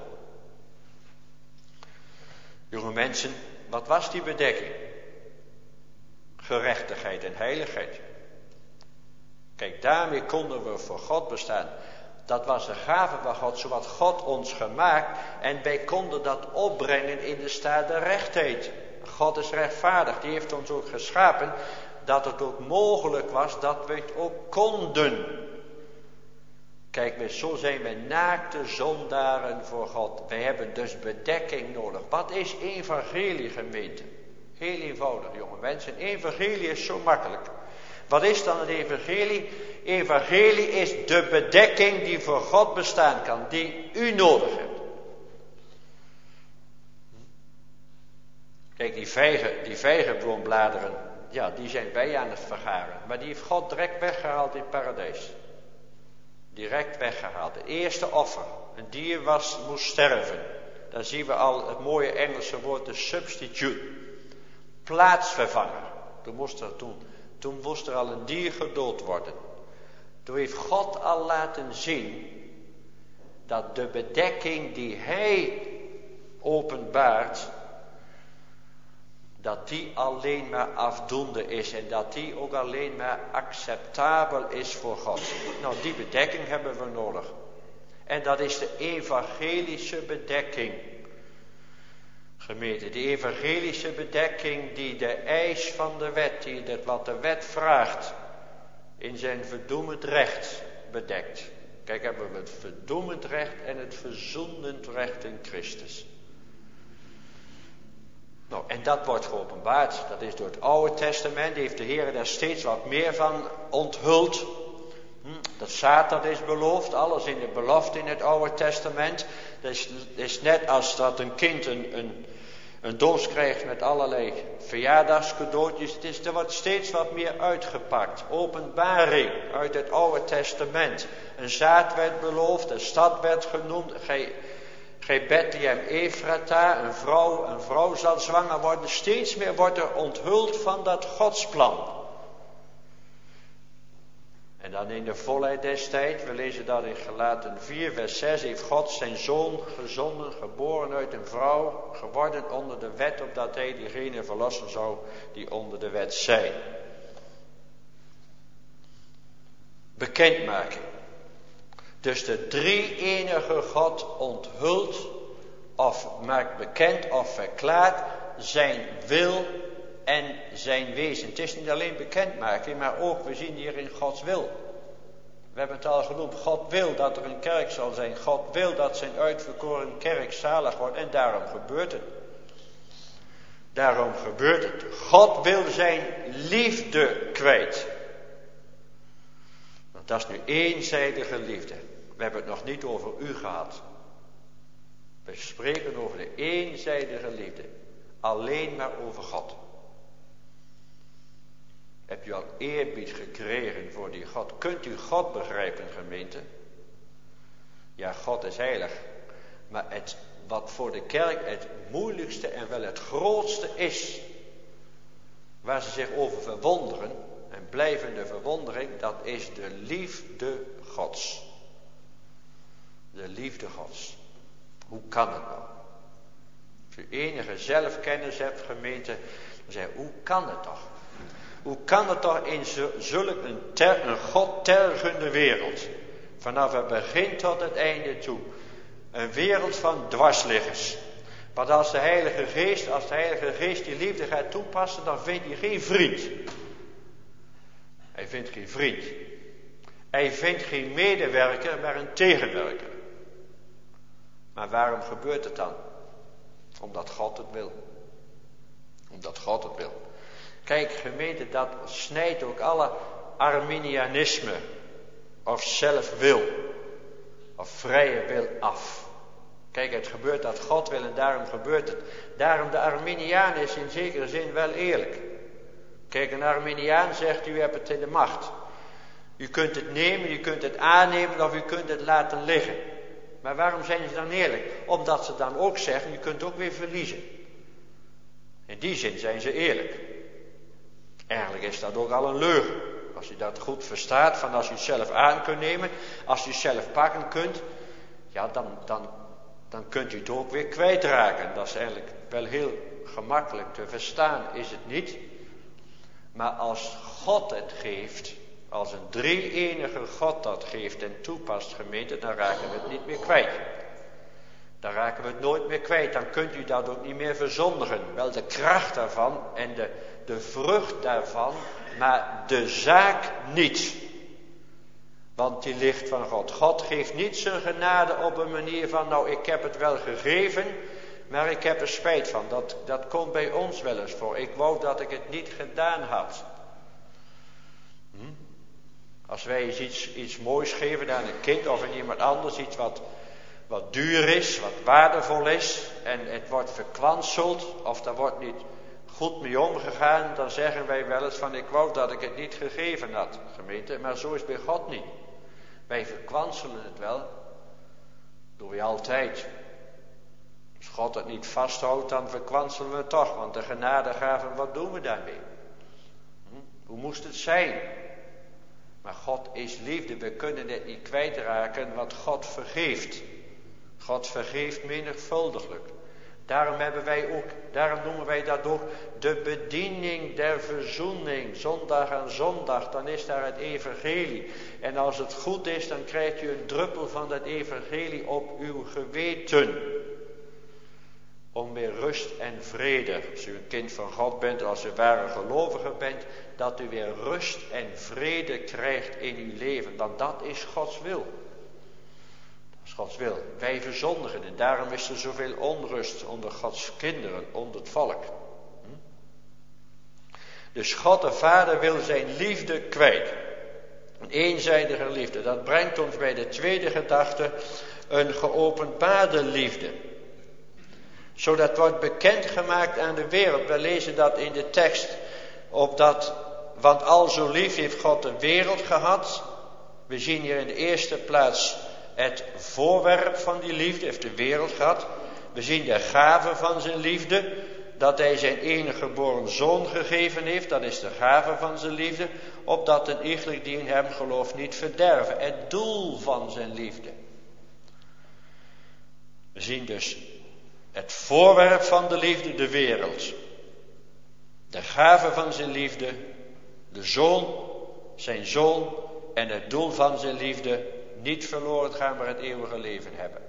Jonge mensen, wat was die bedekking? Gerechtigheid en heiligheid. Kijk, daarmee konden we voor God bestaan. Dat was de gave van God, zo had God ons gemaakt. En wij konden dat opbrengen in de staat der rechtheid. God is rechtvaardig, die heeft ons ook geschapen. dat het ook mogelijk was dat we het ook konden. Kijk, zo zijn we naakte zondaren voor God. Wij hebben dus bedekking nodig. Wat is evangelie, gemeente? Heel eenvoudig, jonge mensen. Evangelie is zo makkelijk. Wat is dan het evangelie? Evangelie is de bedekking die voor God bestaan kan, die u nodig hebt. Kijk, die vijgenboombladeren, ja, die zijn wij aan het vergaren. Maar die heeft God direct weggehaald in het paradijs. Direct weggehaald. Het eerste offer. Een dier moest sterven. Dan zien we al het mooie Engelse woord, de substitute. Plaatsvervanger. Toen moest er al een dier gedood worden. Toen heeft God al laten zien dat de bedekking die hij openbaart, dat die alleen maar afdoende is en dat die ook alleen maar acceptabel is voor God. Nou, die bedekking hebben we nodig. En dat is de evangelische bedekking. Gemeente, die evangelische bedekking die de eis van de wet, die wat de wet vraagt, in zijn verdoemend recht bedekt. Kijk, hebben we het verdoemend recht en het verzoenend recht in Christus. Nou, en dat wordt geopenbaard. Dat is door het Oude Testament. Die heeft de Heer daar steeds wat meer van onthuld. Dat Satan is beloofd. Alles in de belofte in het Oude Testament. Dat is net als dat een kind een doos krijgt met allerlei verjaardagscadeautjes. Er wordt steeds wat meer uitgepakt. Openbaring uit het Oude Testament. Een zaad werd beloofd. Een stad werd genoemd. Gij Bethlehem Ephrata, een vrouw zal zwanger worden. Steeds meer wordt er onthuld van dat Godsplan. En dan in de volheid des tijds, we lezen dat in Galaten 4 vers 6, heeft God zijn zoon gezonden, geboren uit een vrouw, geworden onder de wet, opdat hij diegene verlossen zou die onder de wet zijn. Bekendmaking. Dus de drie-enige God onthult of maakt bekend of verklaart zijn wil en zijn wezen. Het is niet alleen bekendmaking, maar ook we zien hierin Gods wil. We hebben het al genoemd, God wil dat er een kerk zal zijn. God wil dat zijn uitverkoren kerk zalig wordt en daarom gebeurt het. Daarom gebeurt het. God wil zijn liefde kwijt. Want dat is nu eenzijdige liefde. We hebben het nog niet over u gehad. We spreken over de eenzijdige liefde. Alleen maar over God. Heb u al eerbied gekregen voor die God? Kunt u God begrijpen, gemeente? Ja, God is heilig. Maar wat voor de kerk het moeilijkste en wel het grootste is, waar ze zich over verwonderen, en blijvende verwondering, dat is de liefde Gods. De liefde Gods. Hoe kan het nou? Als u enige zelfkennis hebt, gemeente, dan zeg je, hoe kan het toch? Hoe kan het toch in zulk een God tergende wereld, vanaf het begin tot het einde toe, een wereld van dwarsliggers. Want als de Heilige Geest die liefde gaat toepassen, dan vindt hij geen vriend. Hij vindt geen vriend. Hij vindt geen medewerker, maar een tegenwerker. Maar waarom gebeurt het dan? Omdat God het wil. Omdat God het wil. Kijk, gemeente, dat snijdt ook alle Arminianisme of zelfwil of vrije wil af. Kijk, het gebeurt dat God wil en daarom gebeurt het. Daarom de Arminiaan is in zekere zin wel eerlijk. Kijk, een Arminiaan zegt, u hebt het in de macht. U kunt het nemen, u kunt het aannemen of u kunt het laten liggen. Maar waarom zijn ze dan eerlijk? Omdat ze dan ook zeggen, u kunt ook weer verliezen. In die zin zijn ze eerlijk. Eigenlijk is dat ook al een leugen. Als u dat goed verstaat, van als u het zelf aan kunt nemen, als u het zelf pakken kunt, ja, dan kunt u het ook weer kwijtraken. Dat is eigenlijk wel heel gemakkelijk te verstaan, is het niet? Maar als God het geeft, als een drie-enige God dat geeft en toepast, gemeente, dan raken we het niet meer kwijt. Dan raken we het nooit meer kwijt. Dan kunt u dat ook niet meer verzondigen. Wel de kracht daarvan en de vrucht daarvan, maar de zaak niet. Want die ligt van God. God geeft niet zijn genade op een manier van, nou ik heb het wel gegeven, maar ik heb er spijt van. Dat komt bij ons wel eens voor. Ik wou dat ik het niet gedaan had. Als wij iets moois geven aan een kind of aan iemand anders, iets wat duur is, wat waardevol is, en het wordt verkwanseld, of daar wordt niet goed mee omgegaan, dan zeggen wij wel eens van, ik wou dat ik het niet gegeven had, gemeente, maar zo is bij God niet. Wij verkwanselen het wel, doen we altijd. Als God het niet vasthoudt, dan verkwanselen we het toch, want de genadegaven, wat doen we daarmee? Hoe moest het zijn? Maar God is liefde, we kunnen het niet kwijtraken wat God vergeeft. God vergeeft menigvuldiglijk. Daarom noemen wij dat ook de bediening der verzoening. Zondag aan zondag, dan is daar het evangelie. En als het goed is, dan krijgt u een druppel van dat evangelie op uw geweten. Om weer rust en vrede, als u een kind van God bent, als u ware gelovige bent, dat u weer rust en vrede krijgt in uw leven. Want dat is Gods wil. Dat is Gods wil. Wij verzondigen en daarom is er zoveel onrust onder Gods kinderen, onder het volk. Dus God de Vader wil zijn liefde kwijt. Een eenzijdige liefde. Dat brengt ons bij de tweede gedachte, een geopenbaarde liefde. Zodat wordt bekendgemaakt aan de wereld. We lezen dat in de tekst. Want al zo lief heeft God de wereld gehad. We zien hier in de eerste plaats het voorwerp van die liefde. Heeft de wereld gehad. We zien de gave van zijn liefde. Dat hij zijn enige geboren zoon gegeven heeft. Dat is de gave van zijn liefde. Opdat een iegelijk die in hem gelooft niet verderven. Het doel van zijn liefde. We zien dus het voorwerp van de liefde, de wereld. De gave van zijn liefde, de zoon, zijn zoon en het doel van zijn liefde, niet verloren gaan, maar het eeuwige leven hebben.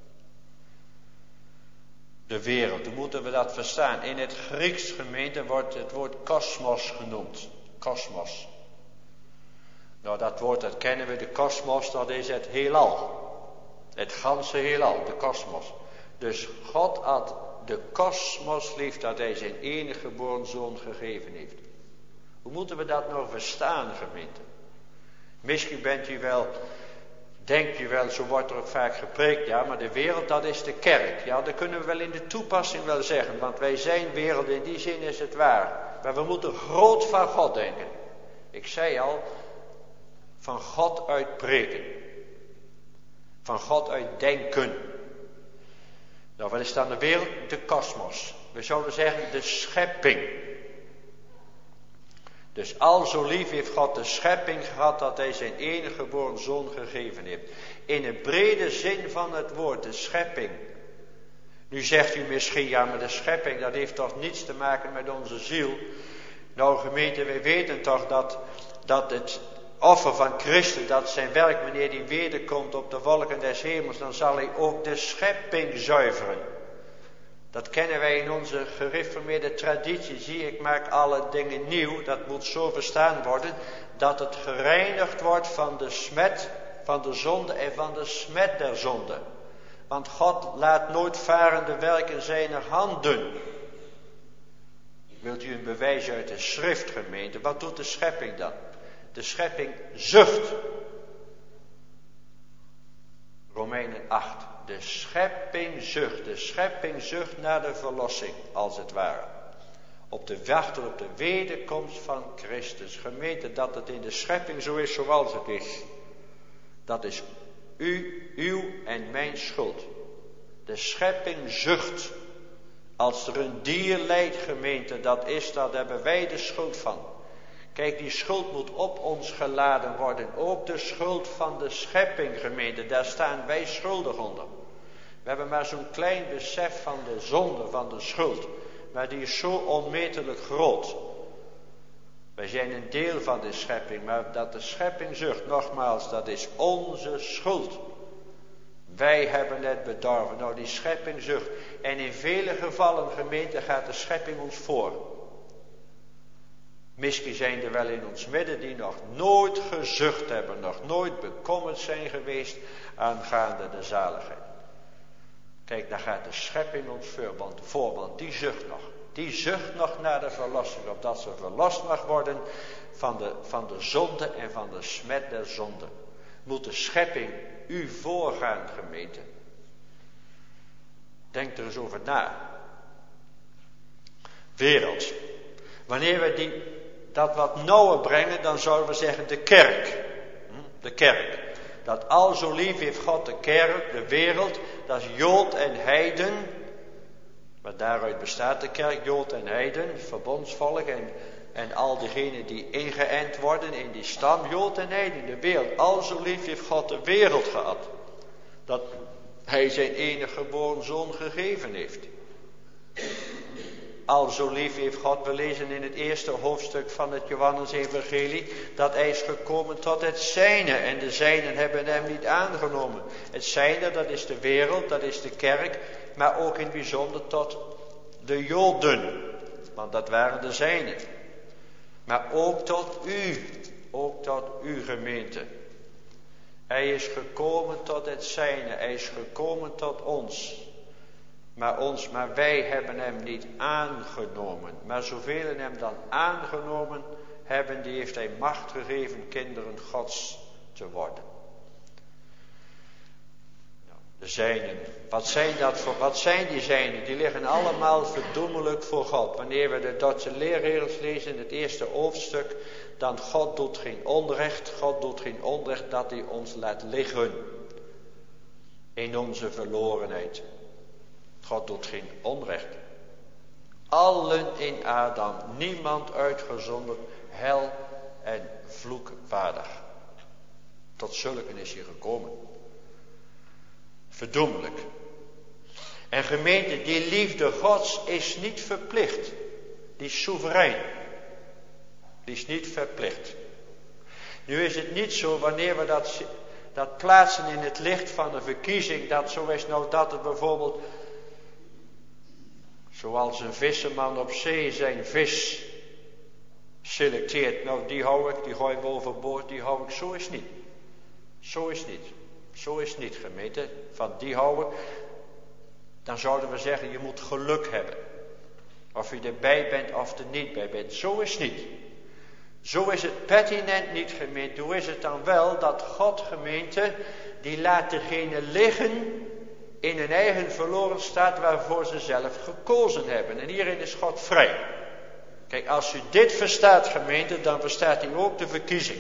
De wereld, hoe moeten we dat verstaan? In het Grieks, gemeente, wordt het woord kosmos genoemd. Kosmos. Nou, dat woord, dat kennen we, de kosmos, dat is het heelal. Het ganse heelal, de kosmos. Dus God had de kosmos lief dat hij zijn enige geboren zoon gegeven heeft. Hoe moeten we dat nou verstaan, gemeente? Misschien denkt u wel, zo wordt er ook vaak gepreekt, ja, maar de wereld, dat is de kerk. Ja, dat kunnen we wel in de toepassing wel zeggen, want wij zijn wereld, in die zin is het waar. Maar we moeten groot van God denken. Ik zei al, van God uitpreken. Van God uit denken. Nou, wat is dan de wereld? De kosmos. We zouden zeggen de schepping. Dus al zo lief heeft God de schepping gehad dat hij zijn enige geboren zoon gegeven heeft. In een brede zin van het woord, de schepping. Nu zegt u misschien, ja, maar de schepping, dat heeft toch niets te maken met onze ziel. Nou, gemeente, wij weten toch dat het offer van Christus, dat zijn werk, wanneer hij wederkomt op de wolken des hemels, dan zal hij ook de schepping zuiveren. Dat kennen wij in onze gereformeerde traditie. Zie, ik maak alle dingen nieuw. Dat moet zo verstaan worden, dat het gereinigd wordt van de smet van de zonde en van de smet der zonde. Want God laat nooit varende werken zijner handen. Wilt u een bewijs uit de schrift, gemeente? Wat doet de schepping dan? De schepping zucht. Romeinen 8. De schepping zucht naar de verlossing, als het ware. Op de wederkomst van Christus. Gemeente, dat het in de schepping zo is zoals het is. Dat is uw en mijn schuld. De schepping zucht. Als er een dier lijdt, gemeente, daar hebben wij de schuld van. Kijk, die schuld moet op ons geladen worden. Ook de schuld van de schepping, gemeente, daar staan wij schuldig onder. We hebben maar zo'n klein besef van de zonde, van de schuld. Maar die is zo onmetelijk groot. Wij zijn een deel van de schepping, maar dat de schepping zucht, nogmaals, dat is onze schuld. Wij hebben het bedorven. Nou, die schepping zucht. En in vele gevallen, gemeente, gaat de schepping ons voor. Misschien zijn er wel in ons midden die nog nooit gezucht hebben, nog nooit bekommerd zijn geweest aangaande de zaligheid. Kijk, daar gaat de schepping ons voor, want die zucht nog. Die zucht nog naar de verlossing, opdat ze verlost mag worden van de zonde en van de smet der zonde. Moet de schepping u voorgaan, gemeente? Denk er eens over na. Wereld. Wanneer we dat wat nauwer brengen, dan zouden we zeggen de kerk. De kerk. Dat al zo lief heeft God de kerk, de wereld, dat is Jood en heiden. Maar daaruit bestaat de kerk, Jood en heiden, verbondsvolk en al diegenen die ingeënt worden in die stam, Jood en heiden, de wereld. Al zo lief heeft God de wereld gehad, dat hij zijn enige geboren zoon gegeven heeft. Al zo lief heeft God, we lezen in het eerste hoofdstuk van het Johannes-evangelie, dat hij is gekomen tot het zijne en de zijnen hebben hem niet aangenomen. Het zijne, dat is de wereld, dat is de kerk, maar ook in het bijzonder tot de Joden, want dat waren de zijnen. Maar ook tot u gemeente. Hij is gekomen tot het zijne, hij is gekomen tot ons. Maar wij hebben hem niet aangenomen. Maar zoveel hem dan aangenomen hebben, die heeft hij macht gegeven kinderen Gods te worden. Nou, de zijnen. Wat zijn die zijnen? Die liggen allemaal verdoemelijk voor God. Wanneer we de Duitse leerregels lezen in het eerste hoofdstuk, dan God doet geen onrecht. God doet geen onrecht dat hij ons laat liggen in onze verlorenheid. God doet geen onrecht. Allen in Adam, niemand uitgezonderd, hel en vloekwaardig. Tot zulken is hij gekomen. Verdoemelijk. En gemeente, die liefde Gods is niet verplicht. Die is soeverein. Die is niet verplicht. Nu is het niet zo, wanneer we dat plaatsen in het licht van een verkiezing, dat zo is nou dat het bijvoorbeeld, zoals een visserman op zee zijn vis selecteert. Nou, die hou ik, die gooi ik overboord, die hou ik. Zo is niet. Zo is niet. Zo is niet, gemeente. Van die hou ik. Dan zouden we zeggen, je moet geluk hebben. Of je erbij bent of er niet bij bent. Zo is niet. Zo is het pertinent niet, gemeente. Hoe is het dan wel dat God, gemeente, die laat degene liggen in hun eigen verloren staat waarvoor ze zelf gekozen hebben. En hierin is God vrij. Kijk, als u dit verstaat, gemeente, dan verstaat u ook de verkiezing.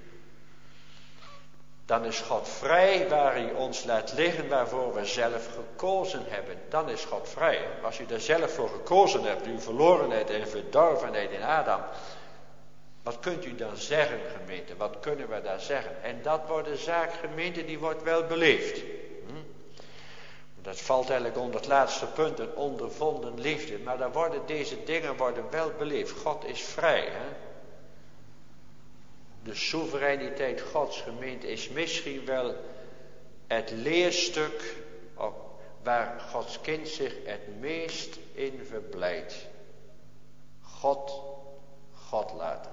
Dan is God vrij waar hij ons laat liggen waarvoor we zelf gekozen hebben. Dan is God vrij. Als u er zelf voor gekozen hebt, uw verlorenheid en verdorvenheid in Adam. Wat kunt u dan zeggen, gemeente? Wat kunnen we daar zeggen? En dat wordt een zaak, gemeente, die wordt wel beleefd. Dat valt eigenlijk onder het laatste punt, een ondervonden liefde. Maar deze dingen worden wel beleefd. God is vrij. Hè? De soevereiniteit Gods, gemeente, is misschien wel het leerstuk waar Gods kind zich het meest in verblijdt. God laten.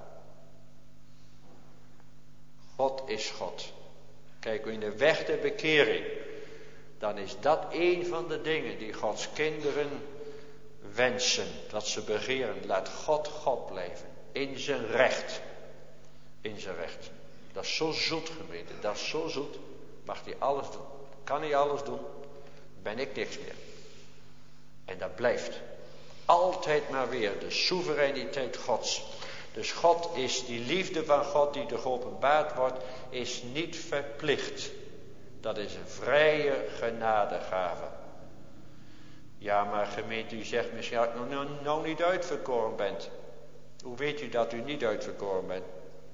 God is God. Kijk, in de weg der bekering, dan is dat een van de dingen die Gods kinderen wensen, dat ze begeren. Laat God God blijven, in zijn recht. In zijn recht. Dat is zo zoet, gemeente, dat is zo zoet. Mag hij alles doen, kan hij alles doen, ben ik niks meer. En dat blijft altijd maar weer de soevereiniteit Gods. Dus God is, die liefde van God die er geopenbaard wordt, is niet verplicht. Dat is een vrije genadegave. Ja, maar gemeente, u zegt misschien, als u nou niet uitverkoren bent. Hoe weet u dat u niet uitverkoren bent?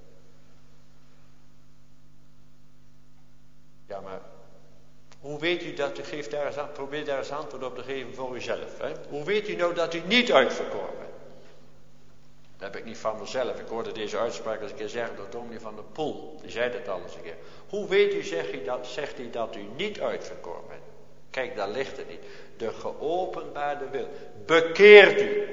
Ja, maar hoe weet u dat u probeert daar eens antwoord op te geven voor uzelf. Hè? Hoe weet u nou dat u niet uitverkoren bent? Dat ik niet van mezelf. Ik hoorde deze uitspraak eens een keer zeggen door dominee van der Poel. Die zei dat al eens een keer. Hoe weet u, zegt hij, dat u niet uitverkoren bent? Kijk, daar ligt het niet. De geopenbaarde wil. Bekeert u.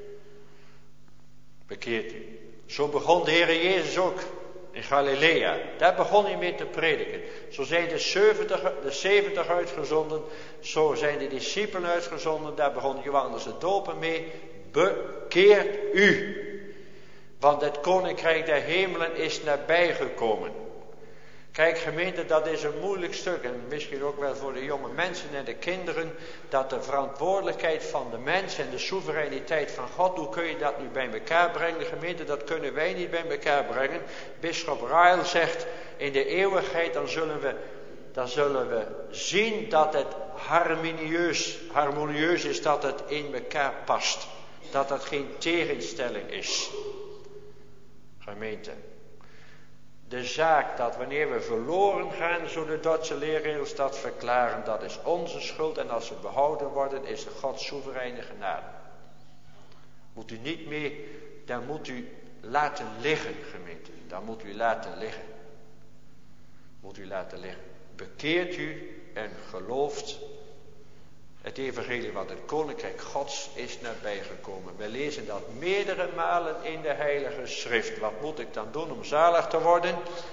Bekeert u. Zo begon de Heer Jezus ook in Galilea. Daar begon hij mee te prediken. Zo zijn de 70 uitgezonden. Zo zijn de discipelen uitgezonden. Daar begon Johannes de Doper mee. Bekeert u. Want het koninkrijk der hemelen is nabijgekomen. Kijk gemeente, dat is een moeilijk stuk. En misschien ook wel voor de jonge mensen en de kinderen. Dat de verantwoordelijkheid van de mens en de soevereiniteit van God. Hoe kun je dat nu bij elkaar brengen? Gemeente, dat kunnen wij niet bij elkaar brengen. Bisschop Ryle zegt, in de eeuwigheid dan zullen we zien dat het harmonieus is. Dat het in elkaar past. Dat het geen tegenstelling is. Gemeente. De zaak dat wanneer we verloren gaan, zo de Duitse leerregels dat verklaren, dat is onze schuld. En als we behouden worden, is het Gods soevereine genade. Moet u niet meer, dan moet u laten liggen, gemeente. Dan moet u laten liggen. Moet u laten liggen. Bekeert u en gelooft het evangelie, want het koninkrijk Gods is nabijgekomen. We lezen dat meerdere malen in de Heilige Schrift. Wat moet ik dan doen om zalig te worden?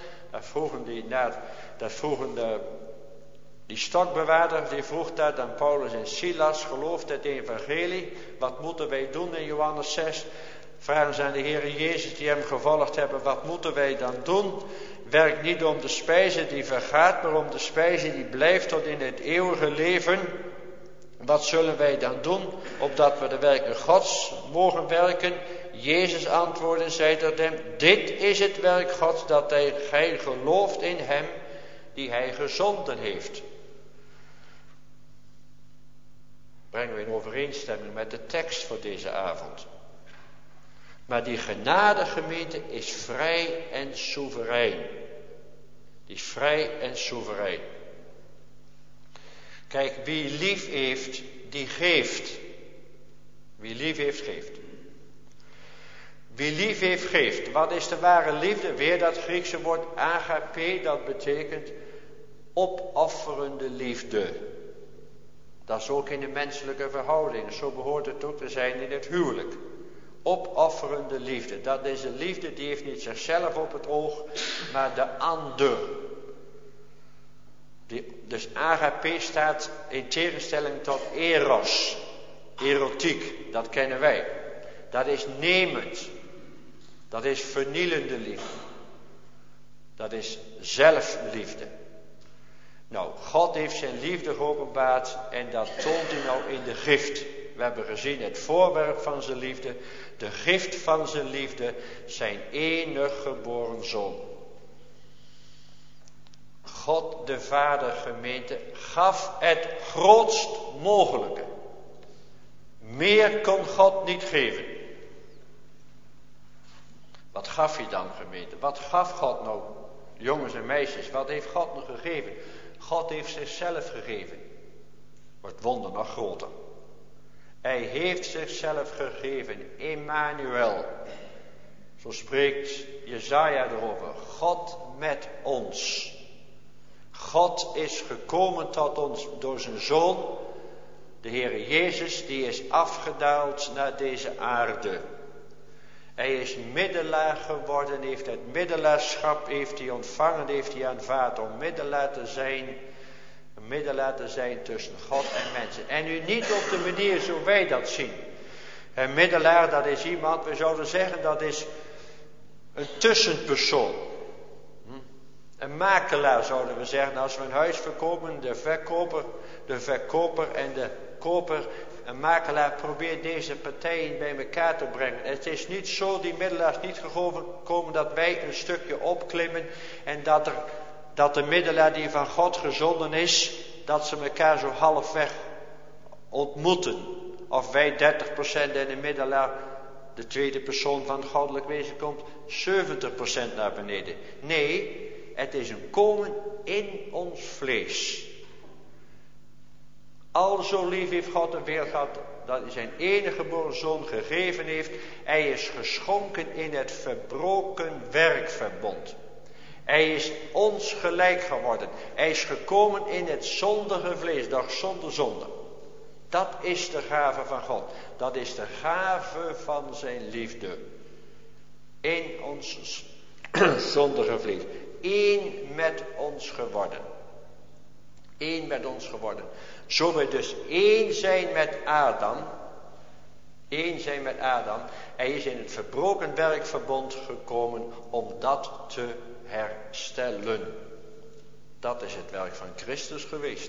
Dat vroegen die stokbewaarder, die vroeg dat aan Paulus en Silas. Gelooft het evangelie? Wat moeten wij doen in Johannes 6? Vragen ze aan de Heer Jezus die hem gevolgd hebben. Wat moeten wij dan doen? Werk niet om de spijze die vergaat, maar om de spijze die blijft tot in het eeuwige leven. Wat zullen wij dan doen, opdat we de werken Gods mogen werken? Jezus antwoordde en zei tot hem, dit is het werk Gods, dat gij gelooft in hem, die hij gezonden heeft. Brengen we in overeenstemming met de tekst voor deze avond. Maar die genadegemeente is vrij en soeverein. Die is vrij en soeverein. Kijk, wie lief heeft, die geeft. Wie lief heeft, geeft. Wie lief heeft, geeft. Wat is de ware liefde? Weer dat Griekse woord agape, dat betekent opofferende liefde. Dat is ook in de menselijke verhoudingen. Zo behoort het ook te zijn in het huwelijk. Opofferende liefde. Dat is een liefde die heeft niet zichzelf op het oog, maar de ander. Dus agape staat in tegenstelling tot eros. Erotiek, dat kennen wij. Dat is nemend. Dat is vernielende liefde. Dat is zelfliefde. Nou, God heeft zijn liefde geopenbaard en dat toont hij nou in de gift. We hebben gezien het voorwerp van zijn liefde, de gift van zijn liefde, zijn enig geboren zoon. God de Vader, gemeente, gaf het grootst mogelijke. Meer kon God niet geven. Wat gaf hij dan, gemeente? Wat gaf God nou, jongens en meisjes? Wat heeft God nog gegeven? God heeft zichzelf gegeven. Wordt wonder nog groter. Hij heeft zichzelf gegeven. Emmanuel. Zo spreekt Jesaja erover. God met ons. God is gekomen tot ons door zijn Zoon. De Heer Jezus, die is afgedaald naar deze aarde. Hij is middelaar geworden, heeft het middelaarschap, heeft hij ontvangen, heeft hij aanvaard om middelaar te zijn. Een middelaar te zijn tussen God en mensen. En nu niet op de manier zoals wij dat zien. Een middelaar, dat is iemand, we zouden zeggen, dat is een tussenpersoon. Een makelaar zouden we zeggen, als we een huis verkopen, de verkoper en de koper. Een makelaar probeert deze partijen bij elkaar te brengen. Het is niet zo, die middelaars niet gekomen dat wij een stukje opklimmen en dat de middelaar die van God gezonden is, dat ze elkaar zo halfweg ontmoeten. Of wij 30% en de middelaar, de tweede persoon van het goddelijk wezen komt 70% naar beneden. Nee, het is een komen in ons vlees. Al zo lief heeft God de wereld gehad, dat hij zijn enige geboren zoon gegeven heeft. Hij is geschonken in het verbroken werkverbond. Hij is ons gelijk geworden. Hij is gekomen in het zondige vlees, doch zonder zonde. Dat is de gave van God. Dat is de gave van zijn liefde. In ons zondige vlees. Eén met ons geworden. Eén met ons geworden. Zo we dus één zijn met Adam. Één zijn met Adam. Hij is in het verbroken werkverbond gekomen om dat te herstellen. Dat is het werk van Christus geweest.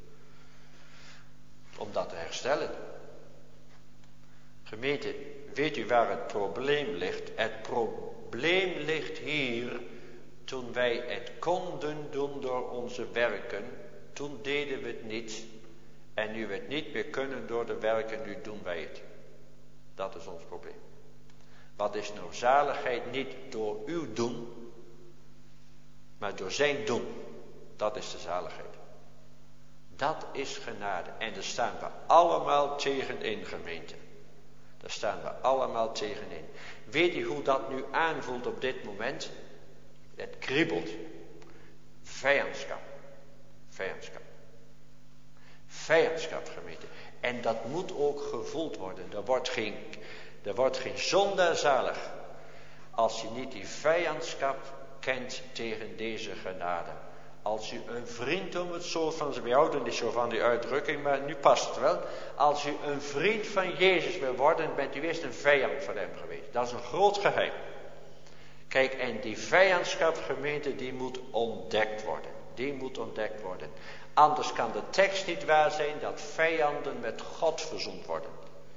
Om dat te herstellen. Gemeente, weet u waar het probleem ligt? Het probleem ligt hier. Toen wij het konden doen door onze werken, toen deden we het niet. En nu we het niet meer kunnen door de werken, nu doen wij het. Dat is ons probleem. Wat is nou zaligheid? Niet door uw doen, maar door zijn doen. Dat is de zaligheid. Dat is genade. En daar staan we allemaal tegenin, gemeente. Daar staan we allemaal tegenin. Weet u hoe dat nu aanvoelt op dit moment? Het kriebelt. Vijandschap. Vijandschap. Vijandschap, gemeente. En dat moet ook gevoeld worden. Er wordt geen zondaar zalig als je niet die vijandschap kent tegen deze genade. Als u een vriend, om het zo van zijn, wij houden niet zo van die uitdrukking, maar nu past het wel. Als u een vriend van Jezus wil worden, bent u eerst een vijand van hem geweest. Dat is een groot geheim. Kijk, en die vijandschap, gemeente, die moet ontdekt worden. Die moet ontdekt worden. Anders kan de tekst niet waar zijn dat vijanden met God verzoend worden.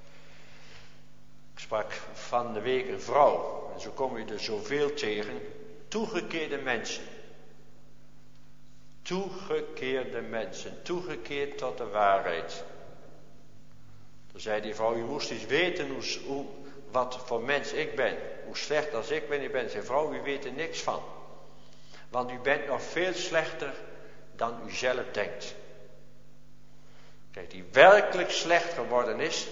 Ik sprak van de week een vrouw, en zo kom je er zoveel tegen, toegekeerde mensen. Toegekeerde mensen, toegekeerd tot de waarheid. Toen zei die vrouw, je moest eens weten wat voor mens ik ben. Hoe slecht als ik ben. Zei vrouw, u weet er niks van. Want u bent nog veel slechter dan u zelf denkt. Kijk, die werkelijk slecht geworden is,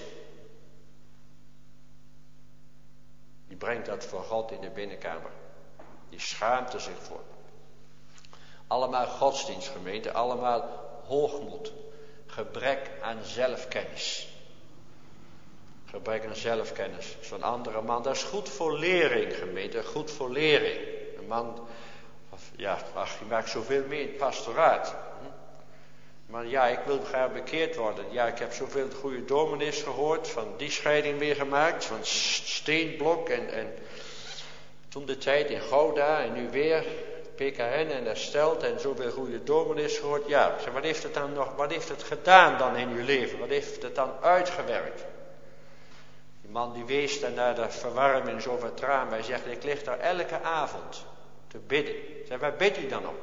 die brengt dat voor God in de binnenkamer. Die schaamt er zich voor. Allemaal godsdienstgemeente, allemaal hoogmoed. Gebrek aan zelfkennis. Gebrek aan zelfkennis. Zo'n andere man, dat is goed voor lering, gemeente, goed voor lering. Een man, ja, je maakt zoveel mee in het pastoraat. Maar ja, ik wil graag bekeerd worden. Ja, ik heb zoveel goede dominees gehoord, van die scheiding weer gemaakt, van Steenblok en toen de tijd in Gouda en nu weer PKN en Hersteld en zoveel goede dominees gehoord. Ja, wat heeft het gedaan dan in uw leven? Wat heeft het dan uitgewerkt? Die man die wees dan naar de verwarming zo vertraan. Hij zegt, ik lig daar elke avond te bidden. Zeg, waar bidt u dan op?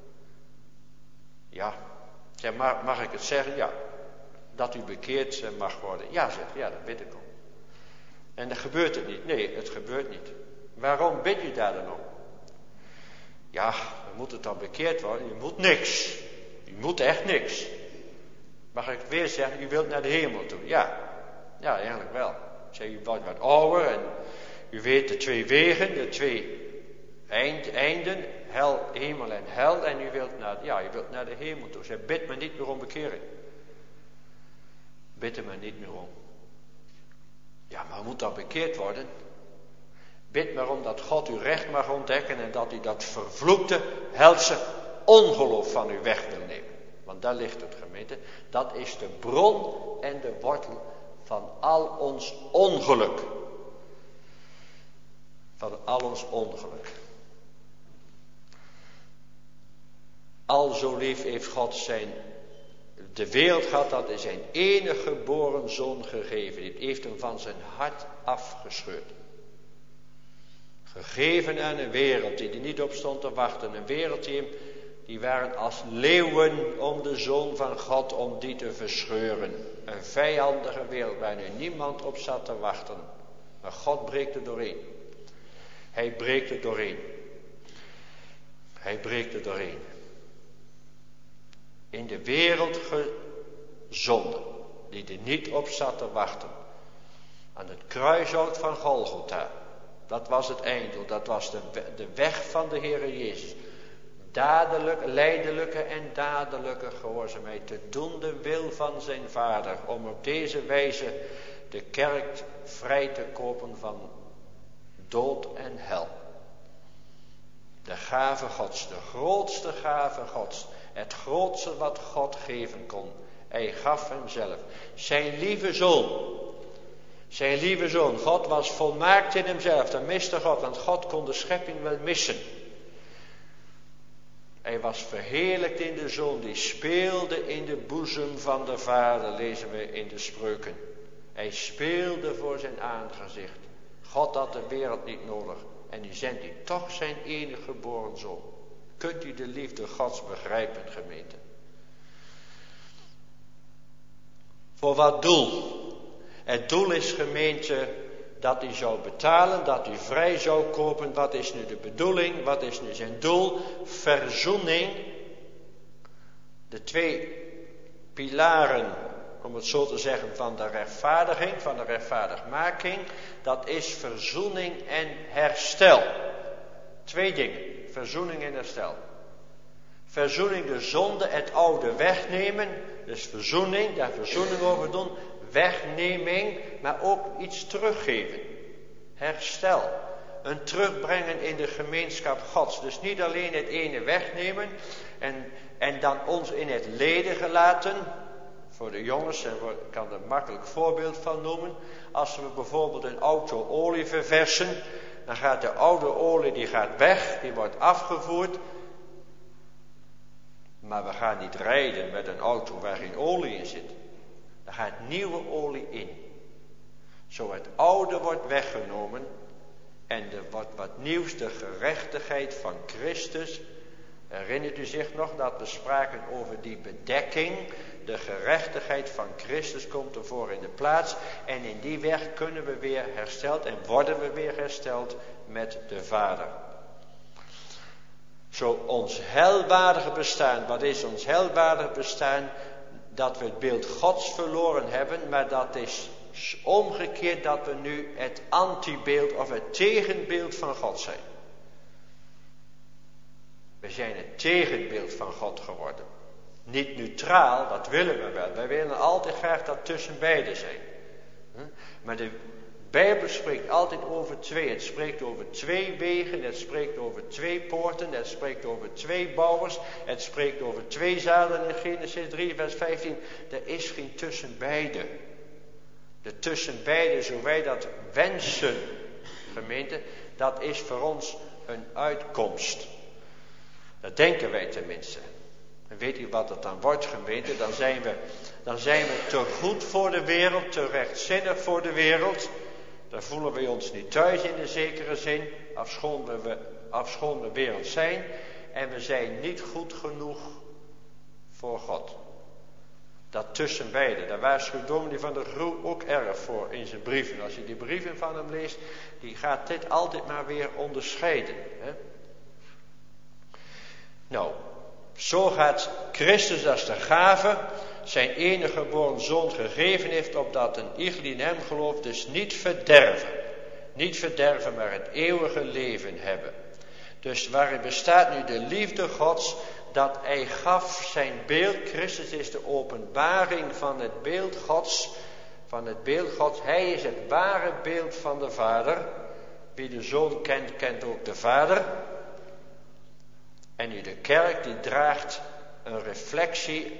Ja. Zeg, mag ik het zeggen? Ja. Dat u bekeerd mag worden. Ja, zegt, ja, dat bid ik om. En dan gebeurt het niet. Nee, het gebeurt niet. Waarom bidt u daar dan op? Ja, dan moet het dan bekeerd worden. U moet niks. U moet echt niks. Mag ik het weer zeggen? U wilt naar de hemel toe. Ja, eigenlijk wel. Zeg, u wordt wat ouder en u weet de twee wegen, de twee einden, hemel en hel. En u wilt naar de hemel toe. Zeg, bid me niet meer om bekering. Bid er maar niet meer om. Ja, maar moet dat bekeerd worden? Bid maar om dat God uw recht mag ontdekken en dat u dat vervloekte, helse ongeloof van u weg wil nemen. Want daar ligt het, gemeente. Dat is de bron en de wortel van al ons ongeluk. Van al ons ongeluk. Al zo lief heeft God de wereld gehad dat hij zijn enige geboren zoon gegeven heeft. Heeft hem van zijn hart afgescheurd. Gegeven aan een wereld die er niet op stond te wachten. Een wereld die waren als leeuwen om de zoon van God om die te verscheuren. Een vijandige wereld waar nu niemand op zat te wachten. Maar God breekt er doorheen. Hij breekt er doorheen. Hij breekt er doorheen. In de wereld zonde, die er niet op zat te wachten. Aan het kruishout van Golgotha. Dat was het einddoel, dat was de weg van de Heere Jezus. Lijdelijke en dadelijke gehoorzaamheid, te doen de wil van zijn Vader, om op deze wijze de kerk vrij te kopen van dood en hel. De gave Gods, de grootste gave Gods, het grootste wat God geven kon. Hij gaf hemzelf, zijn lieve zoon. Zijn lieve zoon, God was volmaakt in hemzelf, dat miste God, want God kon de schepping wel missen. Hij was verheerlijkt in de zoon, die speelde in de boezem van de Vader, lezen we in de Spreuken. Hij speelde voor zijn aangezicht. God had de wereld niet nodig en die zendt hij toch zijn enige geboren zoon. Kunt u de liefde Gods begrijpen, gemeente? Voor wat doel? Het doel is, gemeente, dat hij zou betalen, dat hij vrij zou kopen. Wat is nu de bedoeling? Wat is nu zijn doel? Verzoening. De twee pilaren, om het zo te zeggen, van de rechtvaardiging, van de rechtvaardigmaking. Dat is verzoening en herstel. Twee dingen, verzoening en herstel. Verzoening, de zonde, het oude wegnemen. Dus verzoening, daar verzoening over doen. Wegneming, maar ook iets teruggeven. Herstel. Een terugbrengen in de gemeenschap Gods. Dus niet alleen het ene wegnemen en dan ons in het ledige laten. Voor de jongens, ik kan er een makkelijk voorbeeld van noemen. Als we bijvoorbeeld een auto olie verversen, dan gaat de oude olie die gaat weg, die wordt afgevoerd. Maar we gaan niet rijden met een auto waar geen olie in zit. Er gaat nieuwe olie in. Zo het oude wordt weggenomen en er wordt wat nieuws, de gerechtigheid van Christus. Herinnert u zich nog dat we spraken over die bedekking? De gerechtigheid van Christus komt ervoor in de plaats. En in die weg kunnen we weer hersteld en worden we weer hersteld met de Vader. Zo ons heilwaardige bestaan. Wat is ons heilwaardige bestaan? Dat we het beeld Gods verloren hebben, maar dat is omgekeerd dat we nu het antibeeld of het tegenbeeld van God zijn. We zijn het tegenbeeld van God geworden. Niet neutraal, dat willen we wel. Wij willen altijd graag dat tussen beide zijn. Maar de Bijbel spreekt altijd over twee. Het spreekt over twee wegen, het spreekt over twee poorten, het spreekt over twee bouwers, het spreekt over twee zaden in Genesis 3 vers 15. Er is geen tussenbeide. De tussenbeide, zo wij dat wensen, gemeente, dat is voor ons een uitkomst. Dat denken wij tenminste. En weet u wat het dan wordt, gemeente? Dan zijn we te goed voor de wereld, te rechtzinnig voor de wereld. Dan voelen we ons niet thuis in de zekere zin, afschoon we wereld zijn. En we zijn niet goed genoeg voor God. Dat tussen beide, daar waarschuwt dominee van der Groe ook erg voor in zijn brieven. Als je die brieven van hem leest, die gaat dit altijd maar weer onderscheiden. Hè? Nou, zo gaat Christus als de gave zijn enige geboren zoon gegeven heeft, opdat een ieder die in hem gelooft dus niet verderven. Niet verderven, maar het eeuwige leven hebben. Dus waarin bestaat nu de liefde Gods, dat hij gaf zijn beeld. Christus is de openbaring van het beeld Gods. Van het beeld Gods. Hij is het ware beeld van de Vader. Wie de Zoon kent, kent ook de Vader. En nu de kerk die draagt een reflectie,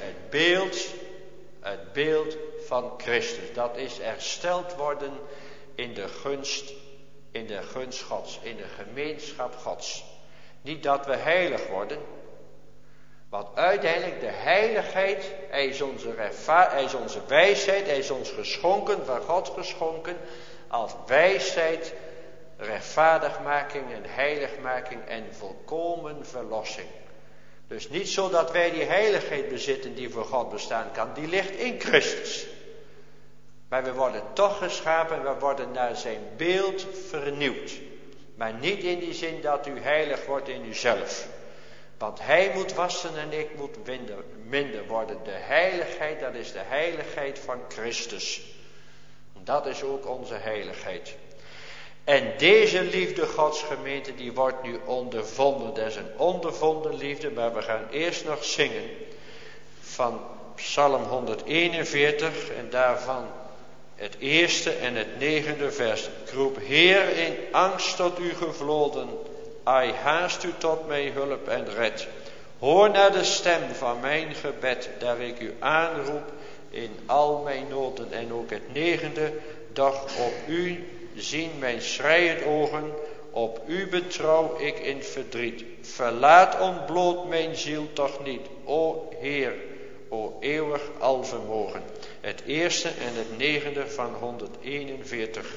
het beeld van Christus. Dat is hersteld worden in de gunst Gods, in de gemeenschap Gods. Niet dat we heilig worden, want uiteindelijk de heiligheid, hij is onze wijsheid, hij is ons geschonken, van God geschonken, als wijsheid, rechtvaardigmaking en heiligmaking en volkomen verlossing. Dus niet zo dat wij die heiligheid bezitten die voor God bestaan kan, die ligt in Christus. Maar we worden toch geschapen, we worden naar zijn beeld vernieuwd. Maar niet in die zin dat u heilig wordt in uzelf. Want hij moet wassen en ik moet minder worden. De heiligheid, dat is de heiligheid van Christus. Dat is ook onze heiligheid. En deze liefde Gods gemeente, die wordt nu ondervonden. Dat is een ondervonden liefde, maar we gaan eerst nog zingen van Psalm 141 en daarvan het eerste en het 9e vers. Ik roep, Heer, in angst tot u gevloden, ai, haast u tot mijn hulp en red. Hoor naar de stem van mijn gebed, dat ik u aanroep in al mijn noden. En ook het 9e, doch op u zien mijn schreiend ogen, op u betrouw ik in verdriet. Verlaat ontbloot mijn ziel toch niet, o Heer, o eeuwig alvermogen. Het eerste en het 9e van 141.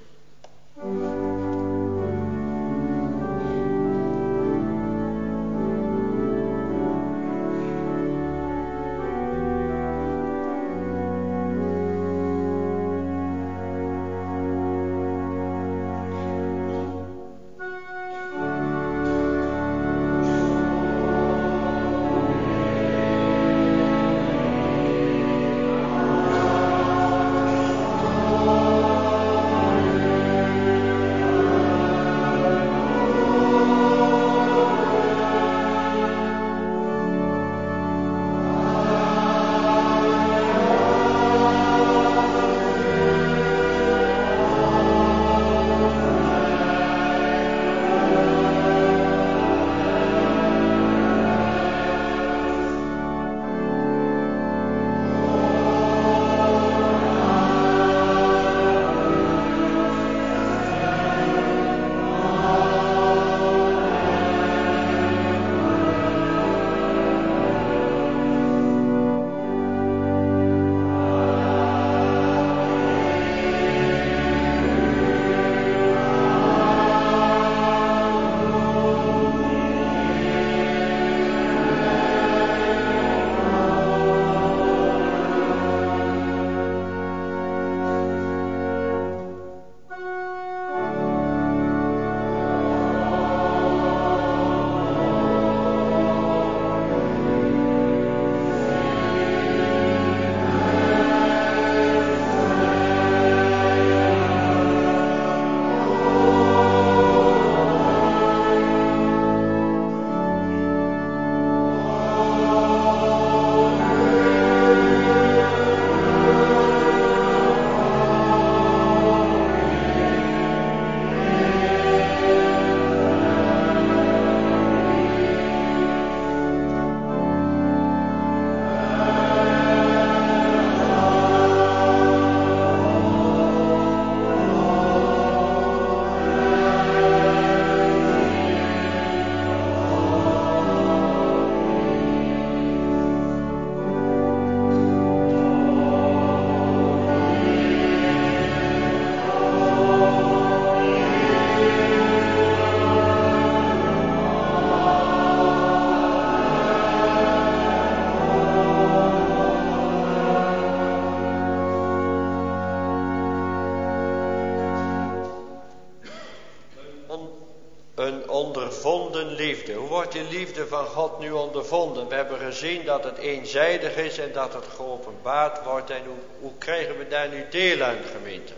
ondervonden liefde. Hoe wordt die liefde van God nu ondervonden? We hebben gezien dat het eenzijdig is en dat het geopenbaard wordt. En hoe krijgen we daar nu deel aan, gemeente?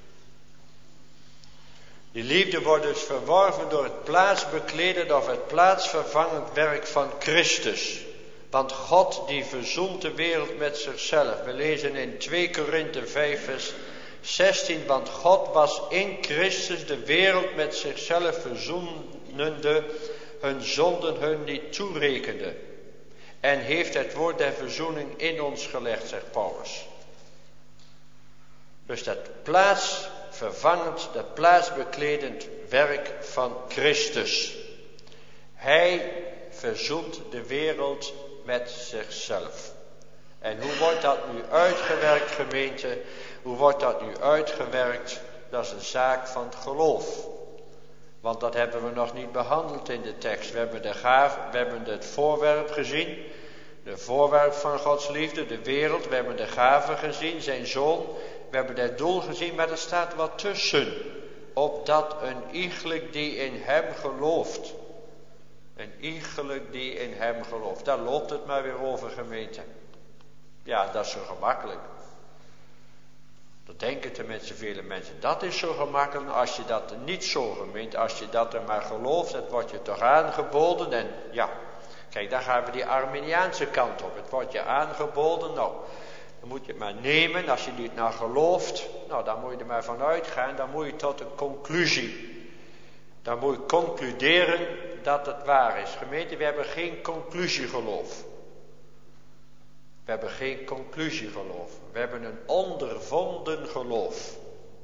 Die liefde wordt dus verworven door het plaatsbekledend of het plaatsvervangend werk van Christus. Want God die verzoent de wereld met zichzelf. We lezen in 2 Korinthe 5 vers 16. Want God was in Christus de wereld met zichzelf verzoenende, hun zonden hun niet toerekende. En heeft het woord der verzoening in ons gelegd, zegt Paulus. Dus dat plaatsvervangend, dat plaatsbekledend werk van Christus. Hij verzoent de wereld met zichzelf. En hoe wordt dat nu uitgewerkt, gemeente? Hoe wordt dat nu uitgewerkt? Dat is een zaak van het geloof. Want dat hebben we nog niet behandeld in de tekst. We hebben het voorwerp gezien. De voorwerp van Gods liefde, de wereld. We hebben de gave gezien, zijn zoon. We hebben het doel gezien, maar er staat wat tussen. Opdat een iegelijk die in hem gelooft. Een iegelijk die in hem gelooft. Daar loopt het maar weer over, gemeente. Ja, dat is zo gemakkelijk. Dat denken tenminste vele mensen. Dat is zo gemakkelijk. Als je dat niet zo, gemeente, als je dat er maar gelooft, het wordt je toch aangeboden. En ja, kijk, daar gaan we die Arminiaanse kant op. Het wordt je aangeboden, nou, dan moet je het maar nemen. Als je niet naar gelooft, nou, dan moet je er maar van uitgaan. Dan moet je tot een conclusie. Dan moet je concluderen dat het waar is. Gemeente, we hebben geen conclusiegeloof. We hebben geen conclusiegeloof. We hebben een ondervonden geloof.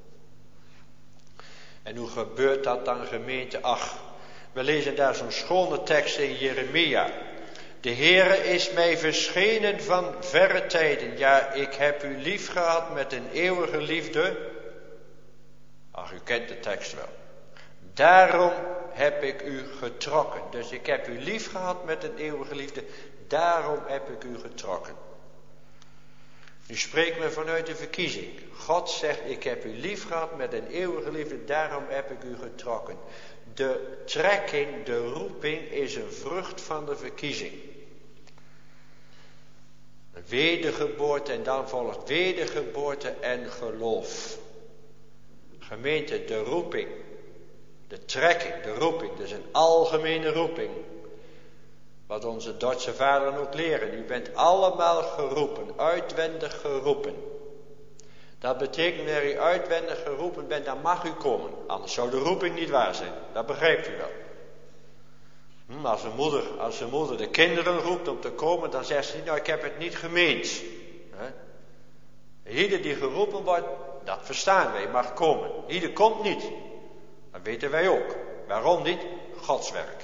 En hoe gebeurt dat dan, gemeente? Ach, we lezen daar zo'n schone tekst in Jeremia. De Heere is mij verschenen van verre tijden. Ja, ik heb u lief gehad met een eeuwige liefde. Ach, u kent de tekst wel. Daarom heb ik u getrokken. Dus ik heb u lief gehad met een eeuwige liefde. Daarom heb ik u getrokken. Nu spreekt men vanuit de verkiezing. God zegt, ik heb u lief gehad met een eeuwige liefde. Daarom heb ik u getrokken. De trekking, de roeping is een vrucht van de verkiezing. Wedergeboorte en dan volgt wedergeboorte en geloof. Gemeente, de roeping. De trekking, de roeping, dus een algemene roeping. Wat onze Duitse vaderen ook leren. U bent allemaal geroepen, uitwendig geroepen. Dat betekent, wanneer u uitwendig geroepen bent, dan mag u komen. Anders zou de roeping niet waar zijn. Dat begrijpt u wel. Als een moeder de kinderen roept om te komen, dan zegt ze niet, nou ik heb het niet gemeend. Ieder die geroepen wordt, dat verstaan wij, mag komen. Ieder komt niet. Dat weten wij ook. Waarom niet? Gods werk.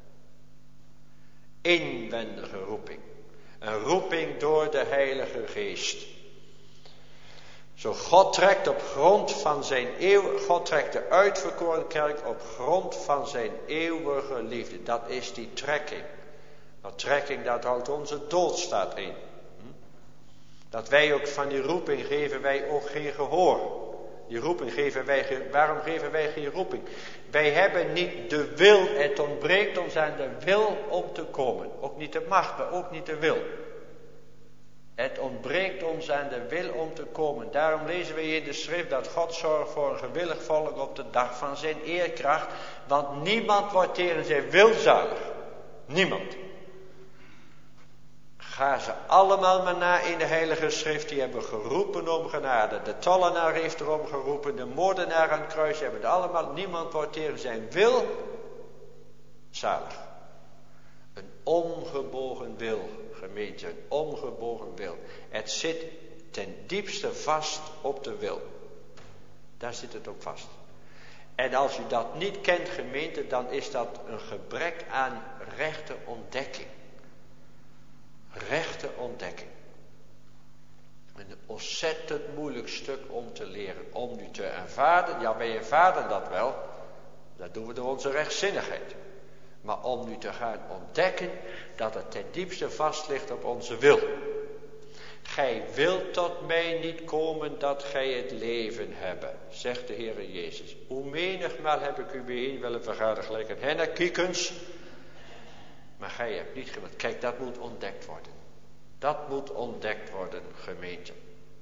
Inwendige roeping. Een roeping door de Heilige Geest. Zo God trekt op grond van zijn God trekt de uitverkoren kerk op grond van zijn eeuwige liefde. Dat is die trekking. Dat trekking, dat houdt onze doodstaat in. Dat wij ook van die roeping geven wij ook geen gehoor. Die roeping waarom geven wij geen roeping? Wij hebben niet de wil, het ontbreekt ons aan de wil om te komen. Ook niet de macht, maar ook niet de wil. Het ontbreekt ons aan de wil om te komen. Daarom lezen we in de schrift dat God zorgt voor een gewillig volk op de dag van zijn eerkracht. Want niemand wordt tegen zijn wil zalig. Niemand. Ga ze allemaal maar na in de Heilige Schrift. Die hebben geroepen om genade. De tollenaar heeft erom geroepen. De moordenaar aan het kruis hebben het allemaal. Niemand wordt tegen zijn wil zalig. Een ongebogen wil, gemeente. Een ongebogen wil. Het zit ten diepste vast op de wil. Daar zit het ook vast. En als u dat niet kent, gemeente, dan is dat een gebrek aan rechte ontdekking. Rechte ontdekking. Een ontzettend moeilijk stuk om te leren. Om nu te ervaren, ja wij ervaren dat wel. Dat doen we door onze rechtzinnigheid. Maar om nu te gaan ontdekken dat het ten diepste vast ligt op onze wil. Gij wilt tot mij niet komen dat gij het leven hebben, zegt de Heere Jezus. Hoe menigmaal heb ik u bijeen willen vergaderen gelijk een hennekiekens. Maar gij hebt niet gewild. Kijk, dat moet ontdekt worden. Dat moet ontdekt worden, gemeente.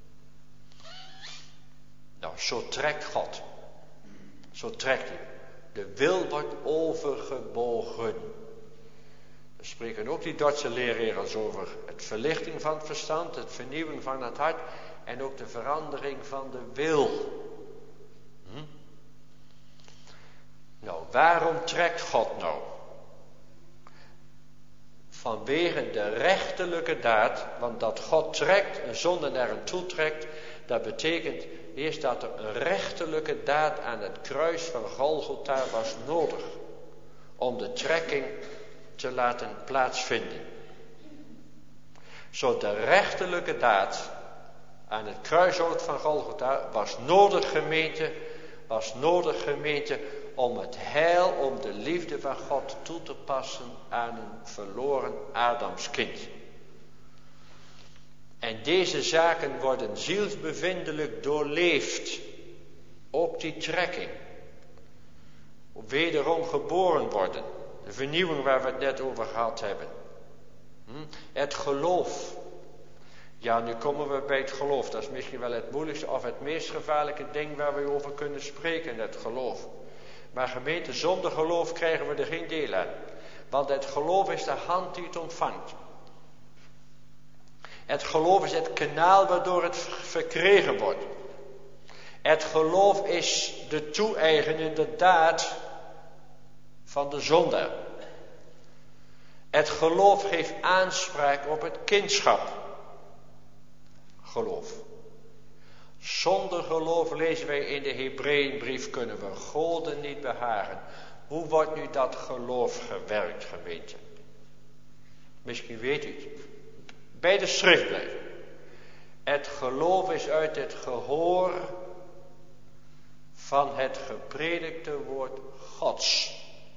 Nou, zo trekt God. Zo trekt hij. De wil wordt overgebogen. We spreken ook die Duitse leerregels over het verlichting van het verstand, het vernieuwen van het hart en ook de verandering van de wil. Nou, waarom trekt God nou? Vanwege de rechterlijke daad, want dat God trekt, een zonde naar hem toe trekt, dat betekent eerst dat er een rechterlijke daad aan het kruis van Golgotha was nodig om de trekking te laten plaatsvinden. Zo de rechterlijke daad aan het kruishout van Golgotha was nodig, gemeente, om het heil, om de liefde van God toe te passen aan een verloren Adamskind. En deze zaken worden zielsbevindelijk doorleefd. Ook die trekking. Wederom geboren worden. De vernieuwing waar we het net over gehad hebben. Het geloof. Ja, nu komen we bij het geloof. Dat is misschien wel het moeilijkste of het meest gevaarlijke ding waar we over kunnen spreken, het geloof. Maar gemeente, zonder geloof krijgen we er geen deel aan. Want het geloof is de hand die het ontvangt. Het geloof is het kanaal waardoor het verkregen wordt. Het geloof is de toe-eigenende daad van de zondaar. Het geloof geeft aanspraak op het kindschap. Geloof. Zonder geloof, lezen wij in de Hebreeënbrief, kunnen we God niet behagen. Hoe wordt nu dat geloof gewerkt, gemeente? Misschien weet u het. Bij de schrift blijven. Het geloof is uit het gehoor van het gepredikte woord Gods.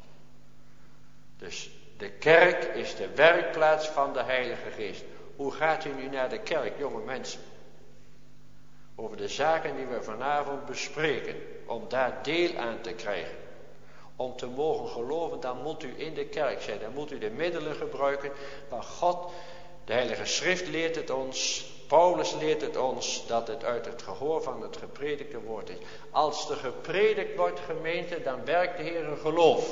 Dus de kerk is de werkplaats van de Heilige Geest. Hoe gaat u nu naar de kerk, jonge mensen? Over de zaken die we vanavond bespreken. Om daar deel aan te krijgen. Om te mogen geloven, dan moet u in de kerk zijn. Dan moet u de middelen gebruiken. Maar God, de Heilige Schrift leert het ons. Paulus leert het ons dat het uit het gehoor van het gepredikte woord is. Als er gepredikt wordt, gemeente, dan werkt de Heer een geloof.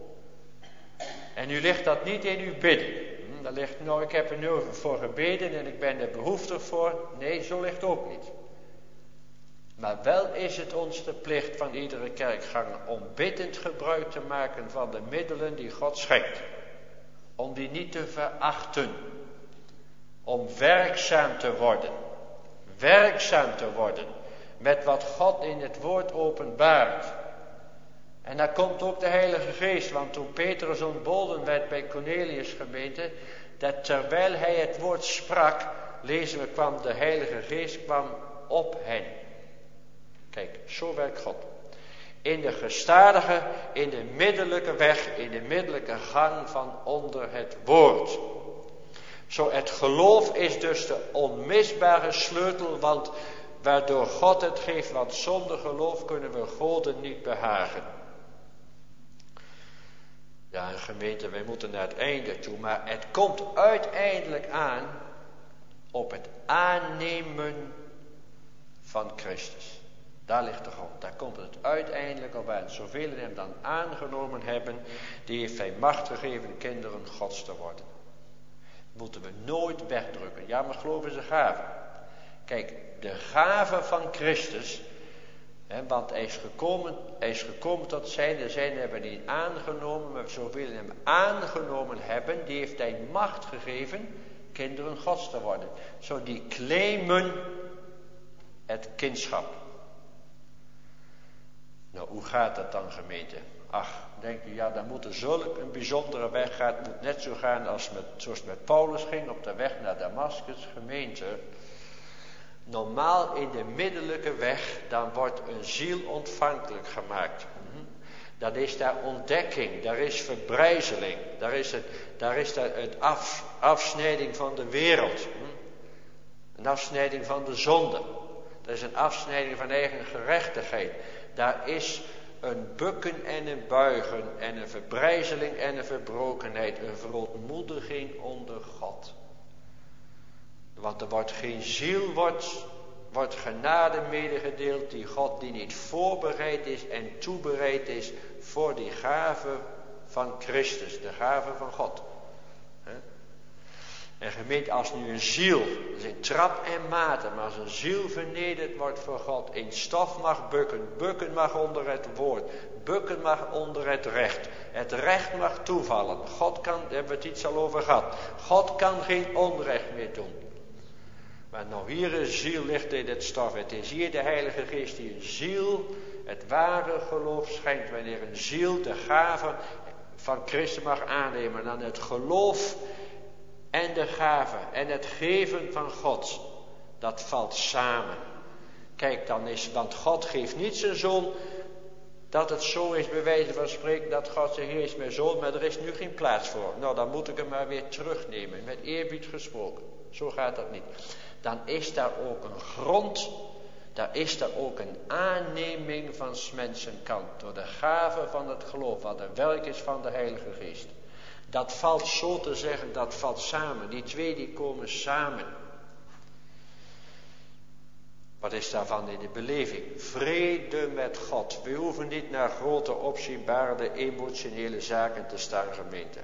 En nu ligt dat niet in uw bidden. Dan ligt, nou, ik heb er nu voor gebeden en ik ben er behoeftig voor. Nee, zo ligt het ook niet. Maar wel is het ons de plicht van iedere kerkganger om biddend gebruik te maken van de middelen die God schenkt. Om die niet te verachten. Om werkzaam te worden. Werkzaam te worden met wat God in het woord openbaart. En daar komt ook de Heilige Geest. Want toen Petrus ontboden werd bij Cornelius gemeente, dat terwijl hij het woord sprak, lezen we, kwam de Heilige Geest op hen. Kijk, zo werkt God. In de gestadige, in de middellijke weg, in de middellijke gang van onder het woord. Zo, het geloof is dus de onmisbare sleutel, want waardoor God het geeft, want zonder geloof kunnen we God niet behagen. Ja, gemeente, wij moeten naar het einde toe, maar het komt uiteindelijk aan op het aannemen van Christus. Daar ligt de grond, daar komt het uiteindelijk op aan. Zoveel hem dan aangenomen hebben, die heeft hij macht gegeven kinderen Gods te worden. Moeten we nooit wegdrukken. Ja, maar geloof is een gave. Kijk, de gave van Christus, want hij is gekomen tot zijne hebben die aangenomen, maar zoveel hem aangenomen hebben, die heeft hij macht gegeven kinderen Gods te worden. Zo die claimen het kindschap. Nou, hoe gaat dat dan, gemeente? Ach, denkt u, ja, dan moet er zulk een bijzondere weg gaan. Het moet net zo gaan zoals het met Paulus ging op de weg naar Damascus, gemeente. Normaal in de middellijke weg, dan wordt een ziel ontvankelijk gemaakt. Dat is daar ontdekking, daar is verbrijzeling, daar is het afsnijding van de wereld. Een afsnijding van de zonde. Dat is een afsnijding van eigen gerechtigheid. Daar is een bukken en een buigen en een verbrijzeling en een verbrokenheid, een verootmoediging onder God. Want er wordt geen ziel, wordt genade medegedeeld die niet voorbereid is en toebereid is voor die gave van Christus, de gave van God. En gemeente, als nu een ziel, dat is in trap en mate, maar als een ziel vernederd wordt voor God, in stof mag bukken mag onder het woord, bukken mag onder het recht mag toevallen. God kan, daar hebben we het iets al over gehad, God kan geen onrecht meer doen. Maar nou hier een ziel ligt in het stof, het is hier de Heilige Geest die een ziel het ware geloof schenkt, wanneer een ziel de gave van Christus mag aannemen, dan het geloof en de gave en het geven van God, dat valt samen. Kijk, want God geeft niet zijn zoon, dat het zo is, bij wijze van spreken, dat God zegt, hier is mijn zoon, maar er is nu geen plaats voor. Nou, dan moet ik hem maar weer terugnemen, met eerbied gesproken. Zo gaat dat niet. Dan is daar ook een grond, daar is er ook een aanneming van 's mensen kant door de gave van het geloof, wat een werk is van de Heilige Geest. Dat valt zo te zeggen, dat valt samen. Die twee die komen samen. Wat is daarvan in de beleving? Vrede met God. We hoeven niet naar grote opzienbarende emotionele zaken te staan, gemeente.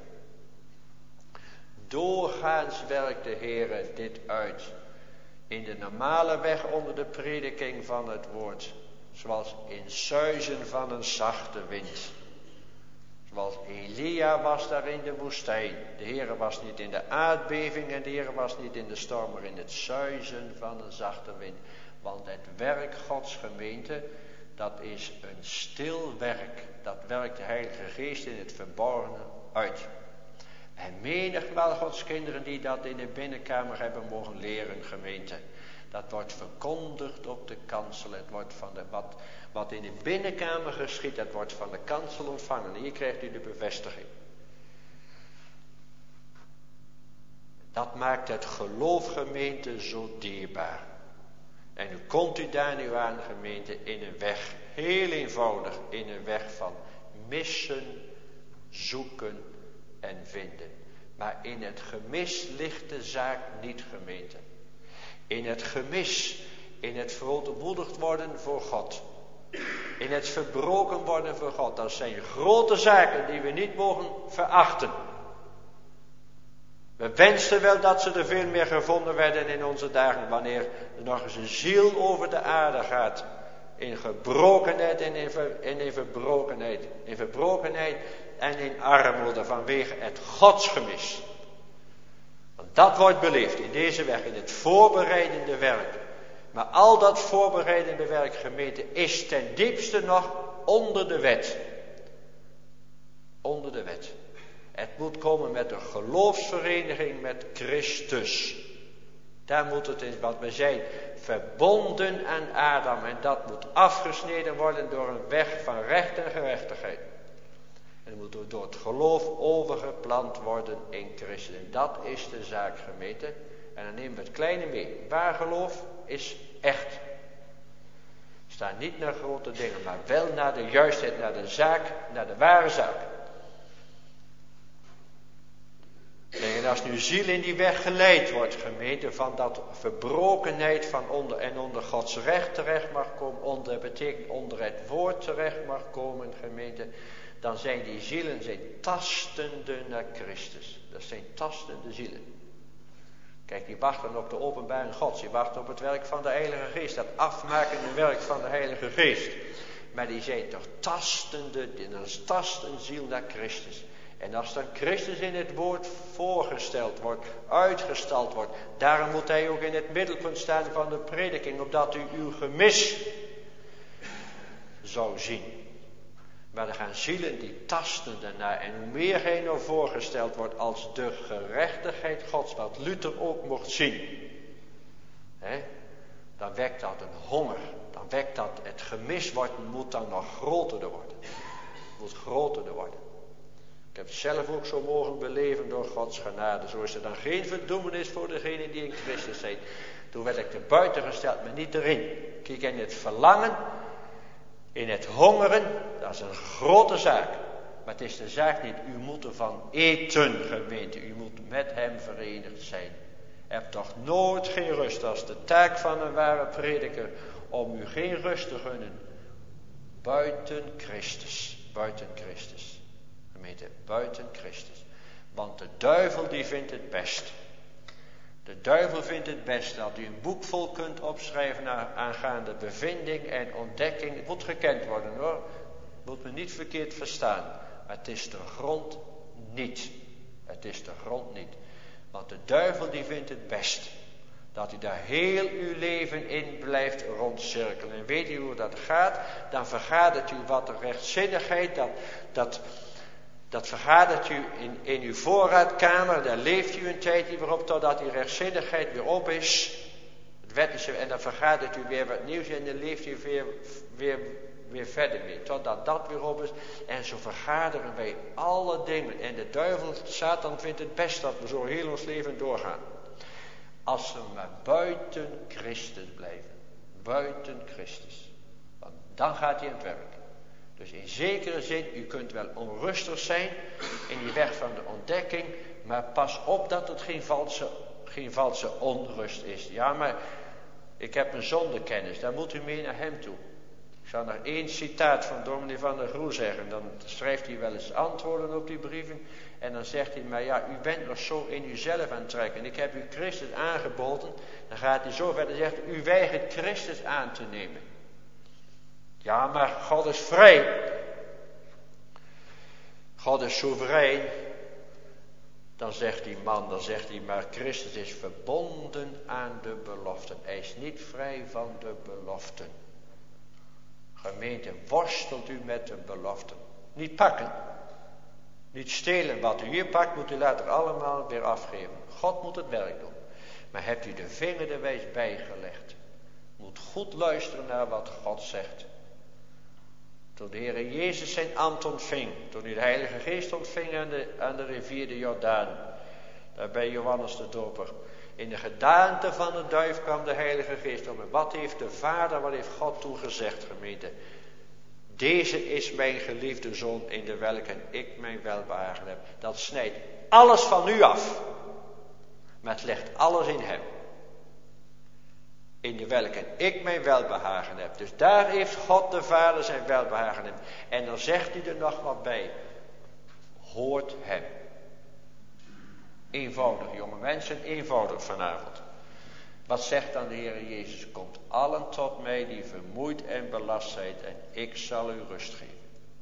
Doorgaans werkt de Heer dit uit. In de normale weg onder de prediking van het woord. Zoals in suizen van een zachte wind. Zoals Elia was daar in de woestijn. De Heer was niet in de aardbeving en de Heer was niet in de storm, maar in het suizen van een zachte wind. Want het werk Gods gemeente, dat is een stil werk. Dat werkt de Heilige Geest in het verborgene uit. En menigmaal Gods kinderen die dat in de binnenkamer hebben mogen leren, gemeente. Dat wordt verkondigd op de kansel. Het wordt van wat in de binnenkamer geschiet, dat wordt van de kansel ontvangen. Hier krijgt u de bevestiging. Dat maakt het geloof, gemeente, zo dierbaar. En nu komt u daar nu aan, gemeente, in een weg, heel eenvoudig, in een weg van missen, zoeken en vinden. Maar in het gemis ligt de zaak niet, gemeente. In het gemis, in het verootmoedigd worden voor God. In het verbroken worden voor God. Dat zijn grote zaken die we niet mogen verachten. We wensten wel dat ze er veel meer gevonden werden in onze dagen. Wanneer er nog eens een ziel over de aarde gaat. In gebrokenheid en in verbrokenheid. In verbrokenheid en in armoede vanwege het godsgemis. Want dat wordt beleefd in deze weg, in het voorbereidende werk. Maar al dat voorbereidende werk, gemeente, is ten diepste nog onder de wet. Onder de wet. Het moet komen met een geloofsvereniging met Christus. Daar moet het in, want we zijn verbonden aan Adam. En dat moet afgesneden worden door een weg van recht en gerechtigheid. En het moet door het geloof overgeplant worden in Christus. En dat is de zaak, gemeente. En dan nemen we het kleine mee. Waar geloof is echt. Sta niet naar grote dingen, maar wel naar de juistheid, naar de zaak, naar de ware zaak. En als nu ziel in die weg geleid wordt, gemeente, van dat verbrokenheid van onder Gods recht terecht mag komen, dat betekent onder het woord terecht mag komen, gemeente, dan zijn die zielen tastende naar Christus. Dat zijn tastende zielen. Kijk, die wachten op de openbaring Gods, die wachten op het werk van de Heilige Geest, dat afmakende werk van de Heilige Geest. Maar die zijn toch tastende, dan tast een ziel naar Christus. En als dan Christus in het woord voorgesteld wordt, uitgestald wordt, daarom moet hij ook in het middelpunt staan van de prediking, opdat u uw gemis zou zien. Maar er gaan zielen die tasten daarnaar. En hoe meer hij nou voorgesteld wordt als de gerechtigheid Gods, wat Luther ook mocht zien, dan wekt dat een honger. Dan wekt dat, het gemis moet dan nog groter worden. Moet groter worden. Ik heb het zelf ook zo mogen beleven door Gods genade. Zo is er dan geen verdoemenis voor degenen die in Christus zijn. Toen werd ik er buiten gesteld, maar niet erin. Kijk, in het verlangen, in het hongeren, dat is een grote zaak. Maar het is de zaak niet, u moet ervan eten, gemeente. U moet met hem verenigd zijn. Heb toch nooit geen rust. Dat is de taak van een ware prediker, om u geen rust te gunnen. Buiten Christus. Buiten Christus. Gemeente, buiten Christus. Want de duivel die vindt het best. De duivel vindt het best dat u een boek vol kunt opschrijven aangaande bevinding en ontdekking. Het moet gekend worden hoor. Moet men niet verkeerd verstaan. Maar het is de grond niet. Het is de grond niet. Want de duivel die vindt het best. Dat u daar heel uw leven in blijft rondcirkelen. En weet u hoe dat gaat? Dan vergadert u wat de rechtzinnigheid, dat vergadert u in uw voorraadkamer. Daar leeft u een tijdje weer op totdat die rechtzinnigheid weer op is. Het wettische, en dan vergadert u weer wat nieuws en dan leeft u weer verder mee. Totdat dat weer op is. En zo vergaderen wij alle dingen. En de duivel, Satan, vindt het best dat we zo heel ons leven doorgaan. Als we maar buiten Christus blijven. buiten Christus. Want dan gaat hij aan het werk. Dus in zekere zin, u kunt wel onrustig zijn in die weg van de ontdekking, maar pas op dat het geen valse onrust is. Ja, maar ik heb een zondekennis, daar moet u mee naar hem toe. Ik zal nog één citaat van dominee Van der Groe zeggen. Dan schrijft hij wel eens antwoorden op die brieven. En dan zegt hij, maar ja, u bent nog zo in uzelf aan het trekken. En ik heb u Christus aangeboden. Dan gaat hij zo verder en zegt, u weigert Christus aan te nemen. Ja, maar God is vrij. God is soeverein. Dan zegt die man, maar Christus is verbonden aan de beloften. Hij is niet vrij van de beloften. Gemeente, worstelt u met de beloften. Niet pakken. Niet stelen. Wat u hier pakt, moet u later allemaal weer afgeven. God moet het werk doen. Maar hebt u de vinger er wijs bijgelegd. Moet goed luisteren naar wat God zegt. Toen de Heer Jezus zijn ambt ontving. Toen hij de Heilige Geest ontving aan de rivier de Jordaan. Daar bij Johannes de Doper. In de gedaante van de duif kwam de Heilige Geest op. En wat heeft de Vader, wat heeft God toegezegd, gemeente? Deze is mijn geliefde Zoon in de welke ik mijn welbehagen heb. Dat snijdt alles van u af. Maar het legt alles in hem. In de welke ik mijn welbehagen heb. Dus daar heeft God de Vader zijn welbehagen in. En dan zegt hij er nog wat bij. Hoort hem. Eenvoudig, jonge mensen, eenvoudig vanavond. Wat zegt dan de Heer Jezus? Komt allen tot mij die vermoeid en belast zijn en ik zal u rust geven.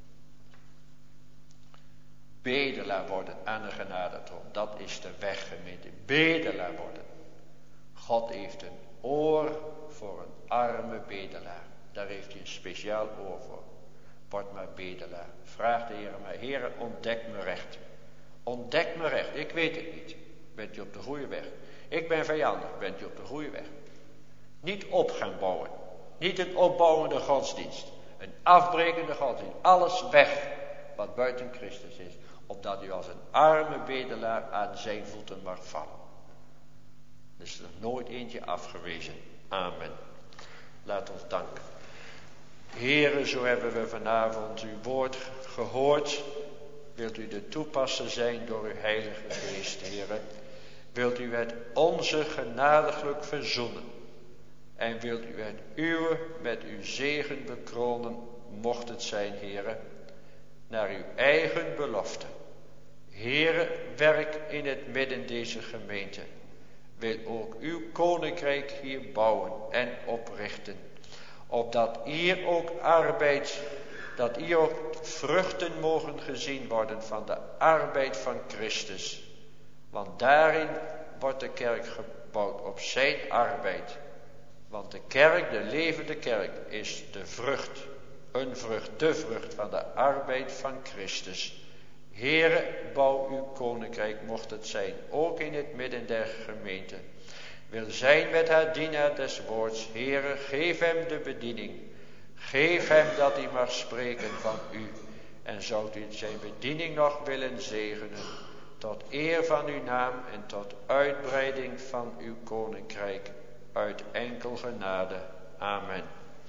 Bedelaar worden aan de genadetroon, dat is de weg, gemeente. Bedelaar worden. God heeft een oor voor een arme bedelaar. Daar heeft hij een speciaal oor voor. Word maar bedelaar. Vraag de Heer maar, Heer, ontdek me recht. Ontdek me recht, ik weet het niet. Bent u op de goede weg? Ik ben vijandig, bent u op de goede weg? Niet op gaan bouwen. Niet een opbouwende godsdienst. Een afbrekende godsdienst. Alles weg wat buiten Christus is. Opdat u als een arme bedelaar aan zijn voeten mag vallen. Er is nog nooit eentje afgewezen. Amen. Laat ons danken. Heere, zo hebben we vanavond uw woord gehoord. Wilt u de toepasser zijn door uw Heilige Geest, Heere. Wilt u het onze genadiglijk verzoenen. En wilt u het uwe met uw zegen bekronen, mocht het zijn, Heere, naar uw eigen belofte. Heere, werk in het midden deze gemeente. Wil ook uw koninkrijk hier bouwen en oprichten. Opdat hier ook dat hier ook vruchten mogen gezien worden van de arbeid van Christus. Want daarin wordt de kerk gebouwd op zijn arbeid. Want de kerk, de levende kerk, is de vrucht van de arbeid van Christus. Heere, bouw uw koninkrijk, mocht het zijn, ook in het midden der gemeente. Wil zijn met haar dienaar des woords. Heere, geef hem de bediening. Geef hem dat hij mag spreken van u. En zoudt u zijn bediening nog willen zegenen. Tot eer van uw naam en tot uitbreiding van uw koninkrijk. Uit enkel genade. Amen.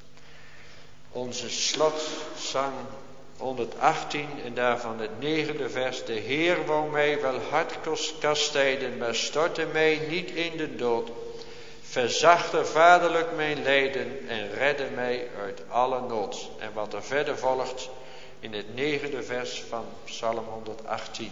Onze slotzang 118 en daarvan het 9e vers. De Heer wou mij wel hard kastijden, maar stortte mij niet in de dood. Verzachte vaderlijk mijn lijden en redde mij uit alle nood. En wat er verder volgt in het 9e vers van Psalm 118.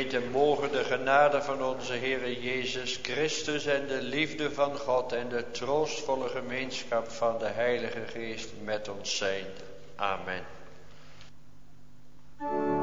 weten mogen de genade van onze Heere Jezus Christus en de liefde van God en de troostvolle gemeenschap van de Heilige Geest met ons zijn. Amen.